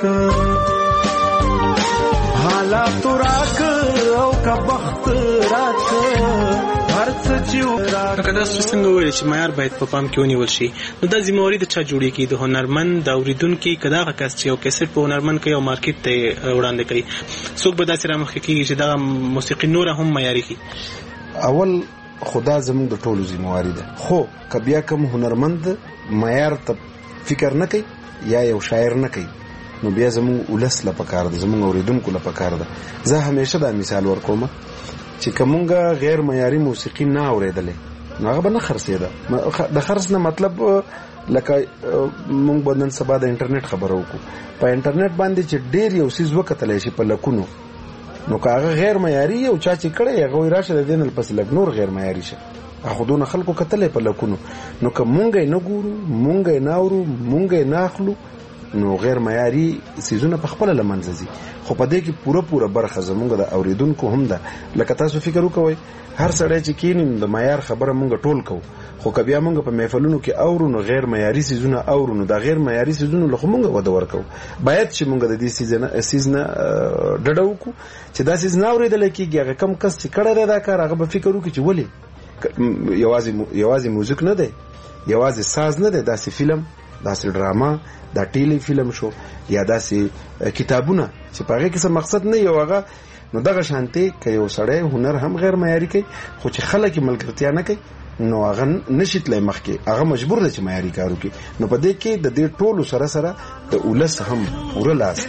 Speaker 19: حالات راک او کبخت راک هر څه چې راک.
Speaker 18: دا څنګه وایي چې معیار باید په پام کې ونیول شي. نو دا ذمہواری د چا جوړیږي؟ د هنرمند، د اوریدونکو، کدا کس چې یو کیسټ په هنرمند کوي او مارکیټ ته وړاندې کوي، څوک به داسې رامخکې کیږي چې دا موسیقي نور هم معیاري کی؟
Speaker 13: اول خدا زموږ د ټولو ذمہواری ده. خو کبیا کوم هنرمند معیار ته فکر نه کوي یا یو شاعر نه کوي نو بیا زموږ ولس لا پکار ده، زموږ اوریدونکو لا پکار ده. زه همیشه دا مثال ورکوم چې کومه غیر معیاري موسیقي نه اوریدلې نو هغه به نه خرڅېده. د خرڅ نه مطلب لکه مونږ بدن سبا د انټرنیټ خبرو وکړو، په انټرنیټ باندې چې ډېر یو سیز وکتلای شي په لکونو، نو کاغه غیر معیاري او چا چې کړي هغه راشه د دین پس لګ نور غیر معیاري شه اخدونه خلکو کتلې په لکونو. نو که مونږ نه ګورو، مونږ نه اورو، مونږ نه اخلو نو غیر معیاري سيزونه په خپل لمنځي. خو په دې کې پوره برخه زمونږ د اوریدونکو هم ده. لکه تاسو فکر وکوئ هر سړی چې کینې د معیار خبره مونږ ټول کوو، خو که بیا مونږ په محفلونو کې اورو نو غیر معیاري سيزونه اورو نو دا غیر معیاري سيزونه له مونږ وده ورکو. باید چې مونږ د دې سيزونه ډډه وکړو چې دا سيز نه اوریدل کېږي. هغه کم کس چې کړه دا کار هغه به فکر وکړي چې ولې یوازې موزیک نه دی، یوازې ساز نه دی، داسې فلم، داسې ډراما، دا ټیلی فلم شو یا داسې کتابونه چې په هغه کې څه مقصد نه یو هغه. نو دغه شانتي که یو سړی هنر هم غیر معیاري کوي خو چې خلک ملګرتیا نه کوي نو هغه نشي تلای مخکې، هغه مجبور دی چې معیاري کار وکړي. نو په دې کې د دې ټولو سره د ولس هم پوره لاس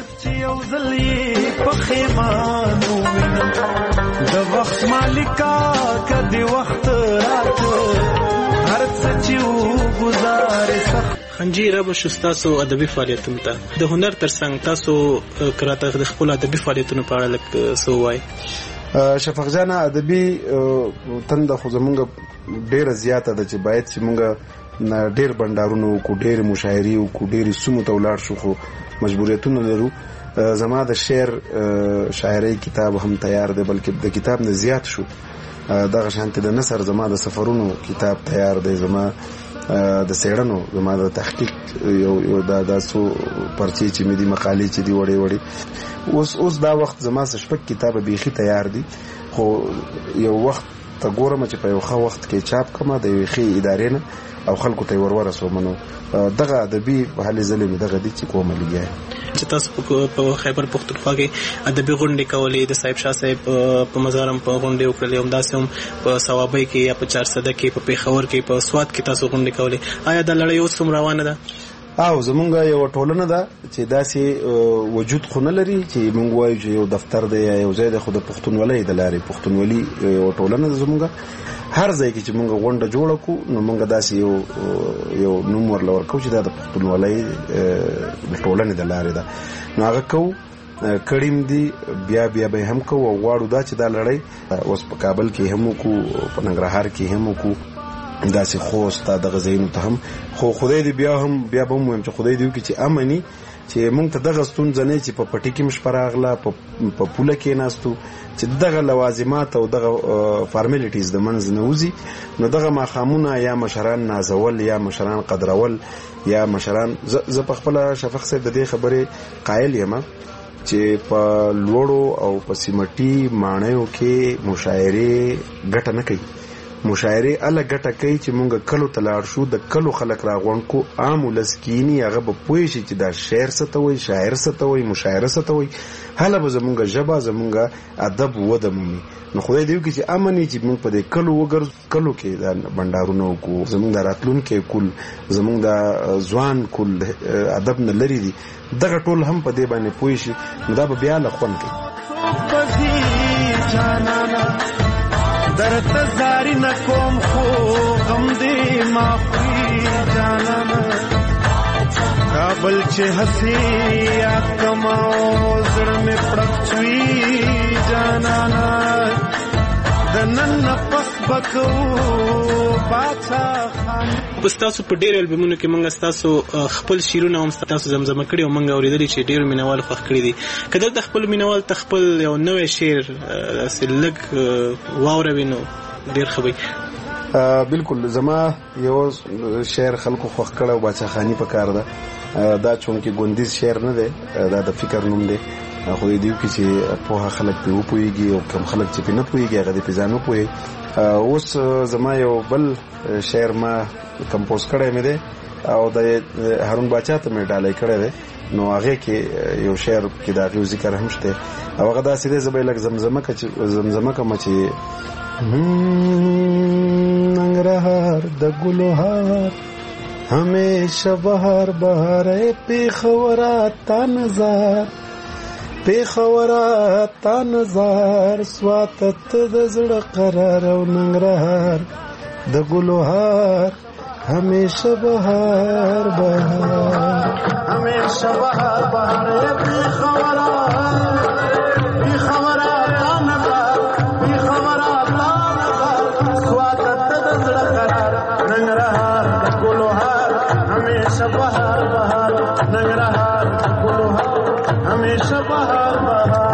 Speaker 19: د وخت مالکا کدی وخت راته هر څه چې گزارې سخت.
Speaker 18: خنجي رب شستاسو ادبي فعالیتونو ته د هنر ترڅنګ تاسو کراته د خپل ادبي فعالیتونو په اړه لکه سو وای؟
Speaker 13: شفق جان ادبي تند خو زمونږ ډیره زیاته ده چې باید چې مونږ ډیر بندارونو کو ډیر مشاعري او کو ډیر سمو ته ولاړ شو خو مجبوریتونه لرو. زما د شعر شاعري کتاب هم تیار دی بلکې د کتاب نه زیات شو. دغه شانته د نثر زما د سفرونو کتاب تیار دی، زما د سیړنو زما د تحقیق یو دا سو پرچی چې مې دي مقالې چې دی وړي اوس دا وخت زما شپږ کتاب بيخي تیار دي. خو یو وخت ته ګورم چې په یو ښه وخت کې چاپ کما د یو ښه ادارې نه او خلکو ته ورسو منو دغه ادبي حالي ظلم دغه دي چې کومه لګیا
Speaker 18: چې تاسو په خیبر پختونخوا کې ادبي غونډې کولې د صاحب شاه صاحب په مزارم په غونډې وکړلې، هم داسې هم په ثوابۍ کې یا په 400 کې په پیښور کې په سواد کې تاسو غونډې کولې. آیا دا لړۍ اوس هم روانه ده؟
Speaker 13: او زمونږ یو ټولنه ده چې داسې وجود خو نه لري چې مونږ وایو چې یو دفتر دی یا یو ځای د خود پښتونولۍ د لارې پښتونولي یو ټولنه ده زمونږ. هر ځای کې چې مونږ غونډه جوړه کو نو مونږ داسې یو نوم ورلور کو چې دا د پښتونولۍ د ټولنې د لارې ده. نو هغه کو کړیم دی بیا به هم کو او غواړو دا چې دا لړۍ اوس په کابل کې هم کو، په ننګرهار کې هم کو، داسې خوستا د غزینو ته هم. خو خدای دې بیا به موږ چې خدای دې چې امني چې موږ ته دغه ستونزه نه چې په پټی کې مشپراغله په پوله کې ناستو چې دغه لوازمات او دغه فارمالیټیز د منځ نه وځي. نو دغه ماخامونه یا مشران نازول یا مشران قدرول یا مشران ز په خپل شفق صاحب د دې خبره قائل یم چې په لوړو او په سیمټي ماڼیو کې مشاعره ګټه نه کوي. مشاعره اله ګټه کوي چې مونږ کلو تلاړ شو د کلو خلک راغون کو عام ولسکینی هغه په پوي شي چې دا شعر ستوي شاعر ستوي مشاعره ستوي هله به زمونږ ژبه زمونږ ادب ودمومي. نو خدای دې وکړي چې امني چې مونږ په دې کلو وګرځو کلو کې دا بندارونه وکړو زمونږ د راتلونکو کول زمونږ د ځوان کول ادب نه لري دي دغه ټول هم په دې باندې پوي شي نو دا به بیا لخون کوي.
Speaker 19: درت زاری نکوم خو غم دې معافي جانانا کابل چې هسي یا کماو زړه مې پړک چوي جانانا د نن پس بکو بادشاہ خان.
Speaker 18: تاسو په ډېر البومونو کې موږ تاسو خپل شیرونه هم تاسو زمزمه کړي او موږ اوریدلي چې ډېر مینوال خوښ کړي دي. کله د خپل مینوال تخپل یو نوې شعر سلګ واوروي نو ډېر ښه وي.
Speaker 13: بالکل زما یو شعر خلکو خوښ کړه او بادشاہ خانی په کار ده دا چونکه ګوندیز شعر نه دی دا د فکر نوم دی خو دې دیو کې چې په خلک په وپويږي او کم خلک چې په نه پويږي هغه دې په ځانو پوي. اوس زما یو بل شعر ما کمپوز کړی مې دی او د هارون باچا ته مې ډالۍ کړی دی نو هغه کې یو شعر کې دا غو ذکر هم شته او هغه داسې دی زبې لک زمزمه کوم چې ننګرهار د ګلوهار همیشه بهار بهار پیښورات تا نظر پیښورات تا نظر سواتت د زړه قرار او ننګرهار د ګلوهار همیشه بهار بهار همیشه بهار بهار پیښورات پیښورات تا نظر پیښورات تا نظر سواتت د زړه قرار ننګرهار د ګلوهار همیشه بهار بهار ننګرهار د ګلوهار همیشه بهار بهار.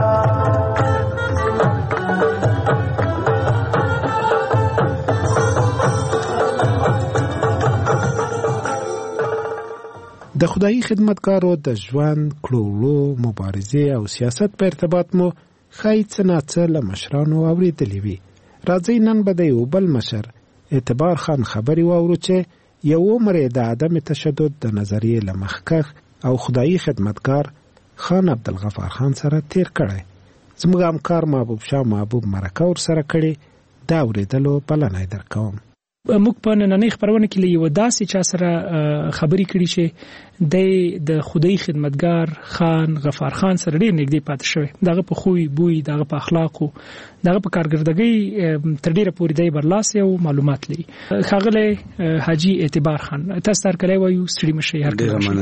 Speaker 11: د خدایي خدمتګارو د ژوند کړولو مبارزې او سیاست په ارتباط مو خای څه ناڅه له مشرانو اورېدلې وي. راځئ نن به د یو بل مشر اعتبار خان خبرې واورو چې یو عمر د عدم تشدد د نظریې له مخکښ او خدایي خدمتګار خان عبدالغفار خان سره تیر کړی. زموږ همکار محبوب شاه محبوب مرکه ورسره کړې دا اورېدلو بلنه درکوم.
Speaker 20: موږ په نننۍ خبرونه کې یو داسې چا سره خبرې کړې چې د خدای خدمتګار خان غفار خان سره ډېر نږدې پاتې شوی. دغه په خوی بوی دغه په اخلاقو دغه په کارګردګۍ تر ډېره پورې دی برلاسی او معلومات لري. ښاغلی حاجي اعتبار خان تاسو تر کله وایو ستړي مشي هر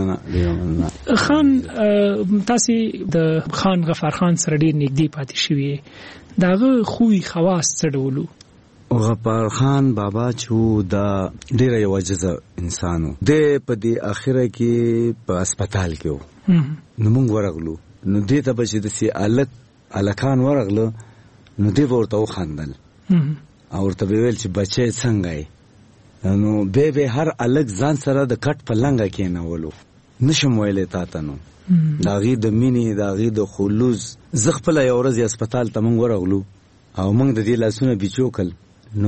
Speaker 20: کله خان تاسو د خان غفار خان سره ډېر نږدې پاتې شوی. دغه خوی خواص څه ډول
Speaker 21: غفار خان بابا چې دا ډیره یو عاجزه انسانو د په دې اخره کې په هسپتال کې و نو موږ ورغلو نو دې ته به چې د الکان ورغلو نو دې ورته وخندل او ورته ویل چې بچي څنګه یې نو به هر الک ځان سره د کټ په لنګه کې نه ولو نشم ویلې تا ته نو دا غي د مینې دا غي د خلوص زغپل یو ورځ هسپتال ته موږ ورغلو او موږ د دې لاسونه بچوکل نو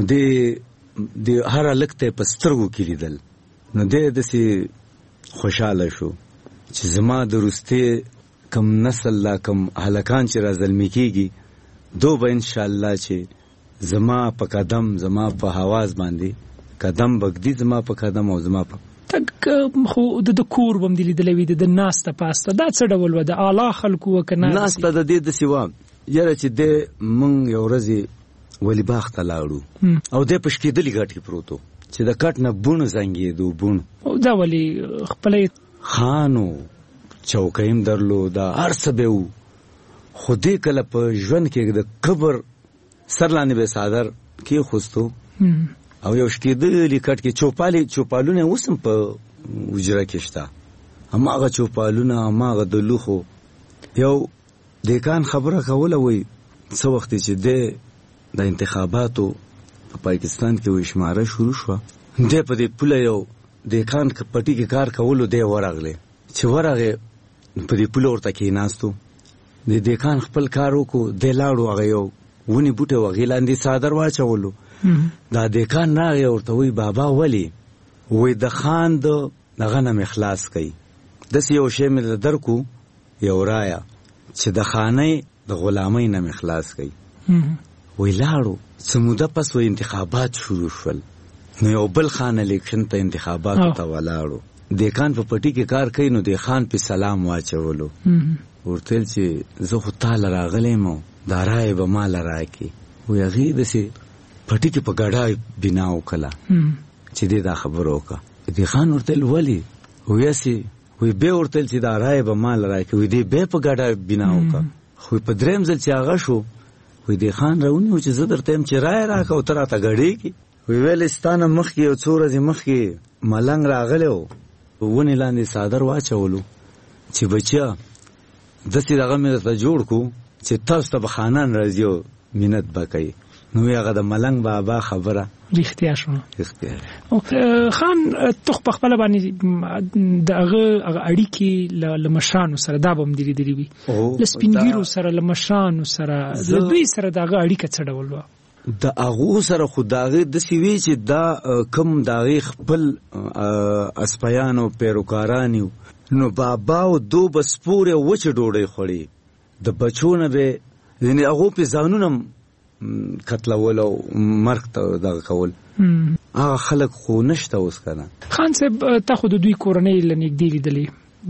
Speaker 21: د هر لکته پسترګو کې لیدل نو د سي خوشاله شو چې زما د روسته کم نسل لا کم هلکان چې راځلمی کیږي دو به ان شاء الله چې زما په قدم زما په حواس باندې قدم بغدي زما په قدم او زما په
Speaker 20: تک خو د کور بم دی لیدلې د ناس ته پاسته دا څه ډول و د اعلی خلکو وکنه
Speaker 21: ناس ته د دې د سیوا یاره چې د مونږ یو ورځ ولی باغ ته لاړو او د پښکېدلی غټي پروتو چې د کټ نه بونو زنګې دو بونو
Speaker 20: او دا ولی خپل
Speaker 21: خانو چوکایم درلو دا ارسبو خودی کله په ژوند کې د قبر سرلانه به صادر کې خوستو او یو شکېدلی کټ کې چوپالونه وسم په وجره کې شتا هماغه چوپالونه هماغه د لوخو یو دیکان خبره کوله وای څو وخت چې د انتخاباتو په پاکستان کې وې شماره شروع شو د په دې پوله یو د کان پټي کې کار کولو دی ورغله چې ورغه په دې پوله ورته کې ناستو د دیکان خپل کار وکړو د لاړو هغه یو ونی بوټه وغیلاندې صادر واچولو دا دیکان راغی ورته وی بابا ولی وی د خان دغه نه مخلاص کړي داسې یو شی مې درکو یو رایا چې د خانه د غلامۍ نه مخلاص کړي وی لاړو څه موده پس وی انتخابات شروع شول نو یو بل خان الیکشن ته انتخابات ته ولاړو دیکان په پټي کې کار کوي نو د خان په سلام واچولو ورته چې زه خو تعالی راغلم دا راي به مال راکې وی هغه دسه پټي کې په ګډای بنا وکړه چې دا خبرو کا دی خان ورته ولی ویاسي وی به ورته چې دا راي به مال راکې وی دی به په ګډای بنا وکړه خو په دریم ځل چې هغه شو وی دی خان راونی چې زه درته هم چې راي راکا او تر تا غړې کی وی ویلستانه مخ کې او څورځ مخ کې ملنګ راغلو ونی لاندې صادر واچولو چې بچیا دسې دغه مې ته جوړ کو چې تاسو ته بخانان راځي مینت بکای نو هغه د ملنګ بابا خبره
Speaker 20: رښتیا شو خان تخ په خپل باندې دغه اړیکې لمشانو سره دا بم دی وی لسپینګیرو سره لمشانو سره د دوی سره دغه اړیکه څه ډول و
Speaker 21: د هغه سره خدای د سیوی چې دا کم دغه خپل اسپیانو پیروکارانو نو بابا او دو بسپوره وچ ډوډۍ خوري د بچونه به یعنی هغه په ځانونم قتلول او مرګ ته دغه کول هغه خلک خو نشته اوس کنه
Speaker 20: خان صاحب ته خو د دوی کورنۍ لنګ دی لیدلې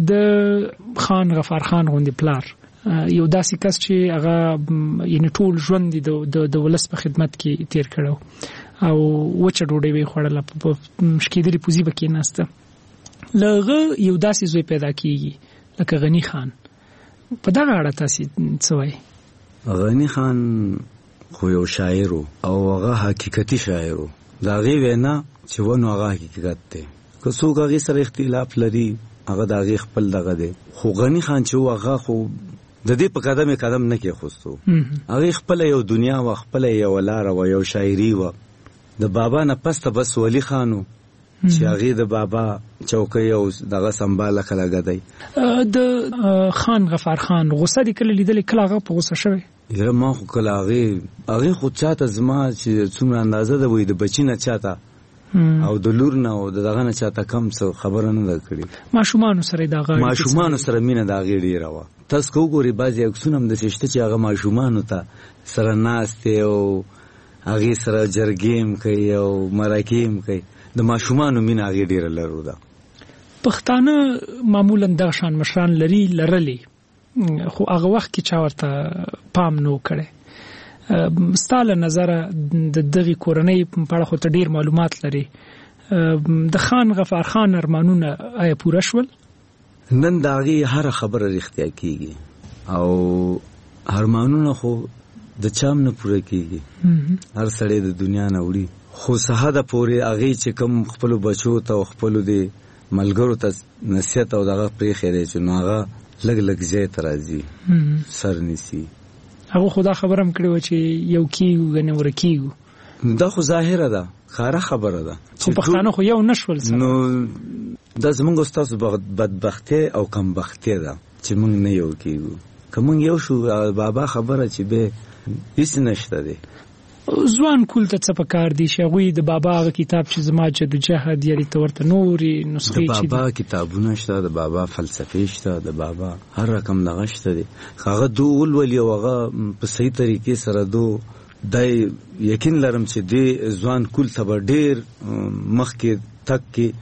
Speaker 20: د خان غفار خان غوندې پلار یو داسې کس چې هغه یعنی ټول ژوند د ولس په خدمت کې تیر کړو او وچه ډوډۍ وی خوړله په مشکیدلې پوزي بکې نهسته لغه یو داسې زوی پیدا کیږي لکه غنی خان په دغه اړه تاسو څه وایي
Speaker 21: غنی خان خو یو شاعر او هغه حقیقتي شاعر دا غي وینا چې ونه هغه حقیقت دی که څوک هغه سره اختلاف لري هغه دا غي خپل دغه دی خو غنی خان چې هغه خو د دې په قدم نه کې خوستو هغه خپل یو دنیا او خپل یو لار او یو شاعري و د بابا نه پسته بس ولی خانو چې هغه د بابا چوکۍ او دغه سنبال کړه غدای
Speaker 20: د خان غفار خان غوسه دي کله لیدل کله هغه په غوسه شوی
Speaker 21: یره ما خو کله هغه خو چاته زما چې څومره اندازه ده وې د بچینه چاته او د لور نه او دغه نه چاته کم څه خبره نه کړی
Speaker 20: ماشومان سره دغه
Speaker 21: ماشومان سره مینه دغه ډیره و تاسو کوګوري بازي اکسونم د ششته چې هغه ماشومان ته سره ناشته او هغه سره جرګیم کوي او مراکیم کوي د ماشومان مینه هغه ډیره لرو ده
Speaker 20: پښتانه معمولا د شان مشران لري خو هغه وخت کې چا ورته پام نو کړي ستاله نظر د دغه کورنۍ په اړه خو ته ډیر معلومات لري د خان غفار خان ارمانونه آیا پوره شول
Speaker 21: نن داغي هر خبره رښتیا کیږي او ارمانونه خو د چام نه پوره کیږي هر سړی د دنیا نه وړي خو سهاده پورې هغه چې کوم خپل بچو ته خپل دي ملګرو ته نصیحت او دغه پرې خیره چې ناغه لګ ځای ترازی سر نسی
Speaker 20: هغه خدا خبرم کړو چې یو کیو غنه ورکیو
Speaker 21: دا خو ظاهره ده خاره خبره ده
Speaker 20: خو پښتانه خو یو نشول
Speaker 21: نو د زمونږ استاد بدبخته او کمبخته ده چې مونږ نه یو کیو کوم یو شو بابا خبره چې به هیڅ نشته ده
Speaker 20: ځوان کول ته څه پکار دي چې غوي د بابا غ کتاب چې زما جدوجهد یاري تورته نوري نسخې
Speaker 21: چې د بابا کتابونه شته د بابا فلسفه شته د بابا هر رقم دغه شته دي هغه دوه ولي هغه په صحیح طریقې سره دای یقین لرم چې د ځوان کول ته ډیر مخکې تک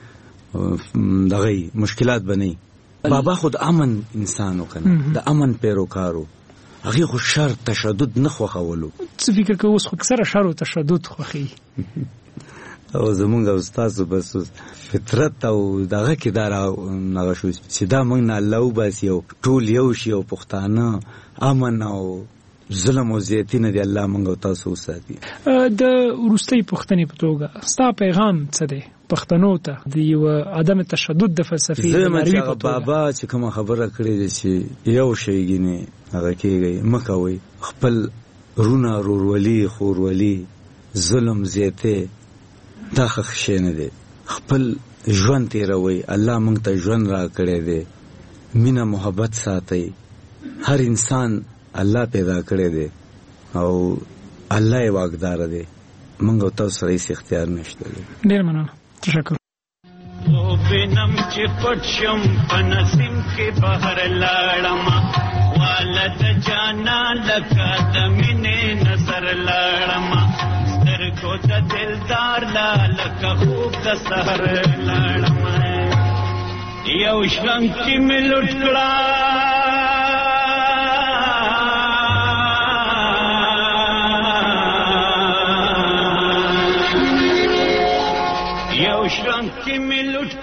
Speaker 21: کې دغه مشکلات بنئ بابا خود امن انسانو کنه د امن پیروکارو هغه خو شر تشدد نه خوخولو
Speaker 20: څه فکر کوو اوس خو سره شر او تشدد خوخي
Speaker 21: او زمونږ استاد بس فطرت او دغه کې دارا نغه شو چې دا مونږ نه الله وباسي او ټول یو شی او پښتانه امن او ظلم او زیاتینه دی الله مونږ تاسو وساتي
Speaker 20: د ورستۍ پښتنې په توګه ستا پیغام څه دی پښتنو ته د یو عدم تشدد د فلسفي
Speaker 21: زموږ بابا چې کوم خبره کړې ده چې یو شی غني هغه کېږي مکوي خپل رونه رورولي خورولي ظلم زیاته دا خښ نه دي خپل ژوند تیروي الله مونږ ته ژوند را کړی دی مینا محبت ساتي هر انسان الله پیدا کړی دی او الله یې واقدار دی، موږ او تاسو سره هیڅ اختیار نشته.
Speaker 20: ډېر مننه، تشکر.
Speaker 2: او بنم چې پټ شم په نسیم کې بهر لاړم، والد جانا لکه د مینې نظر لاړم، سترګو د دلدار لا لکه خوب د سحر لاړم، یو شرنګ کې مې لوټ کړه شرنګ کې مې لوټ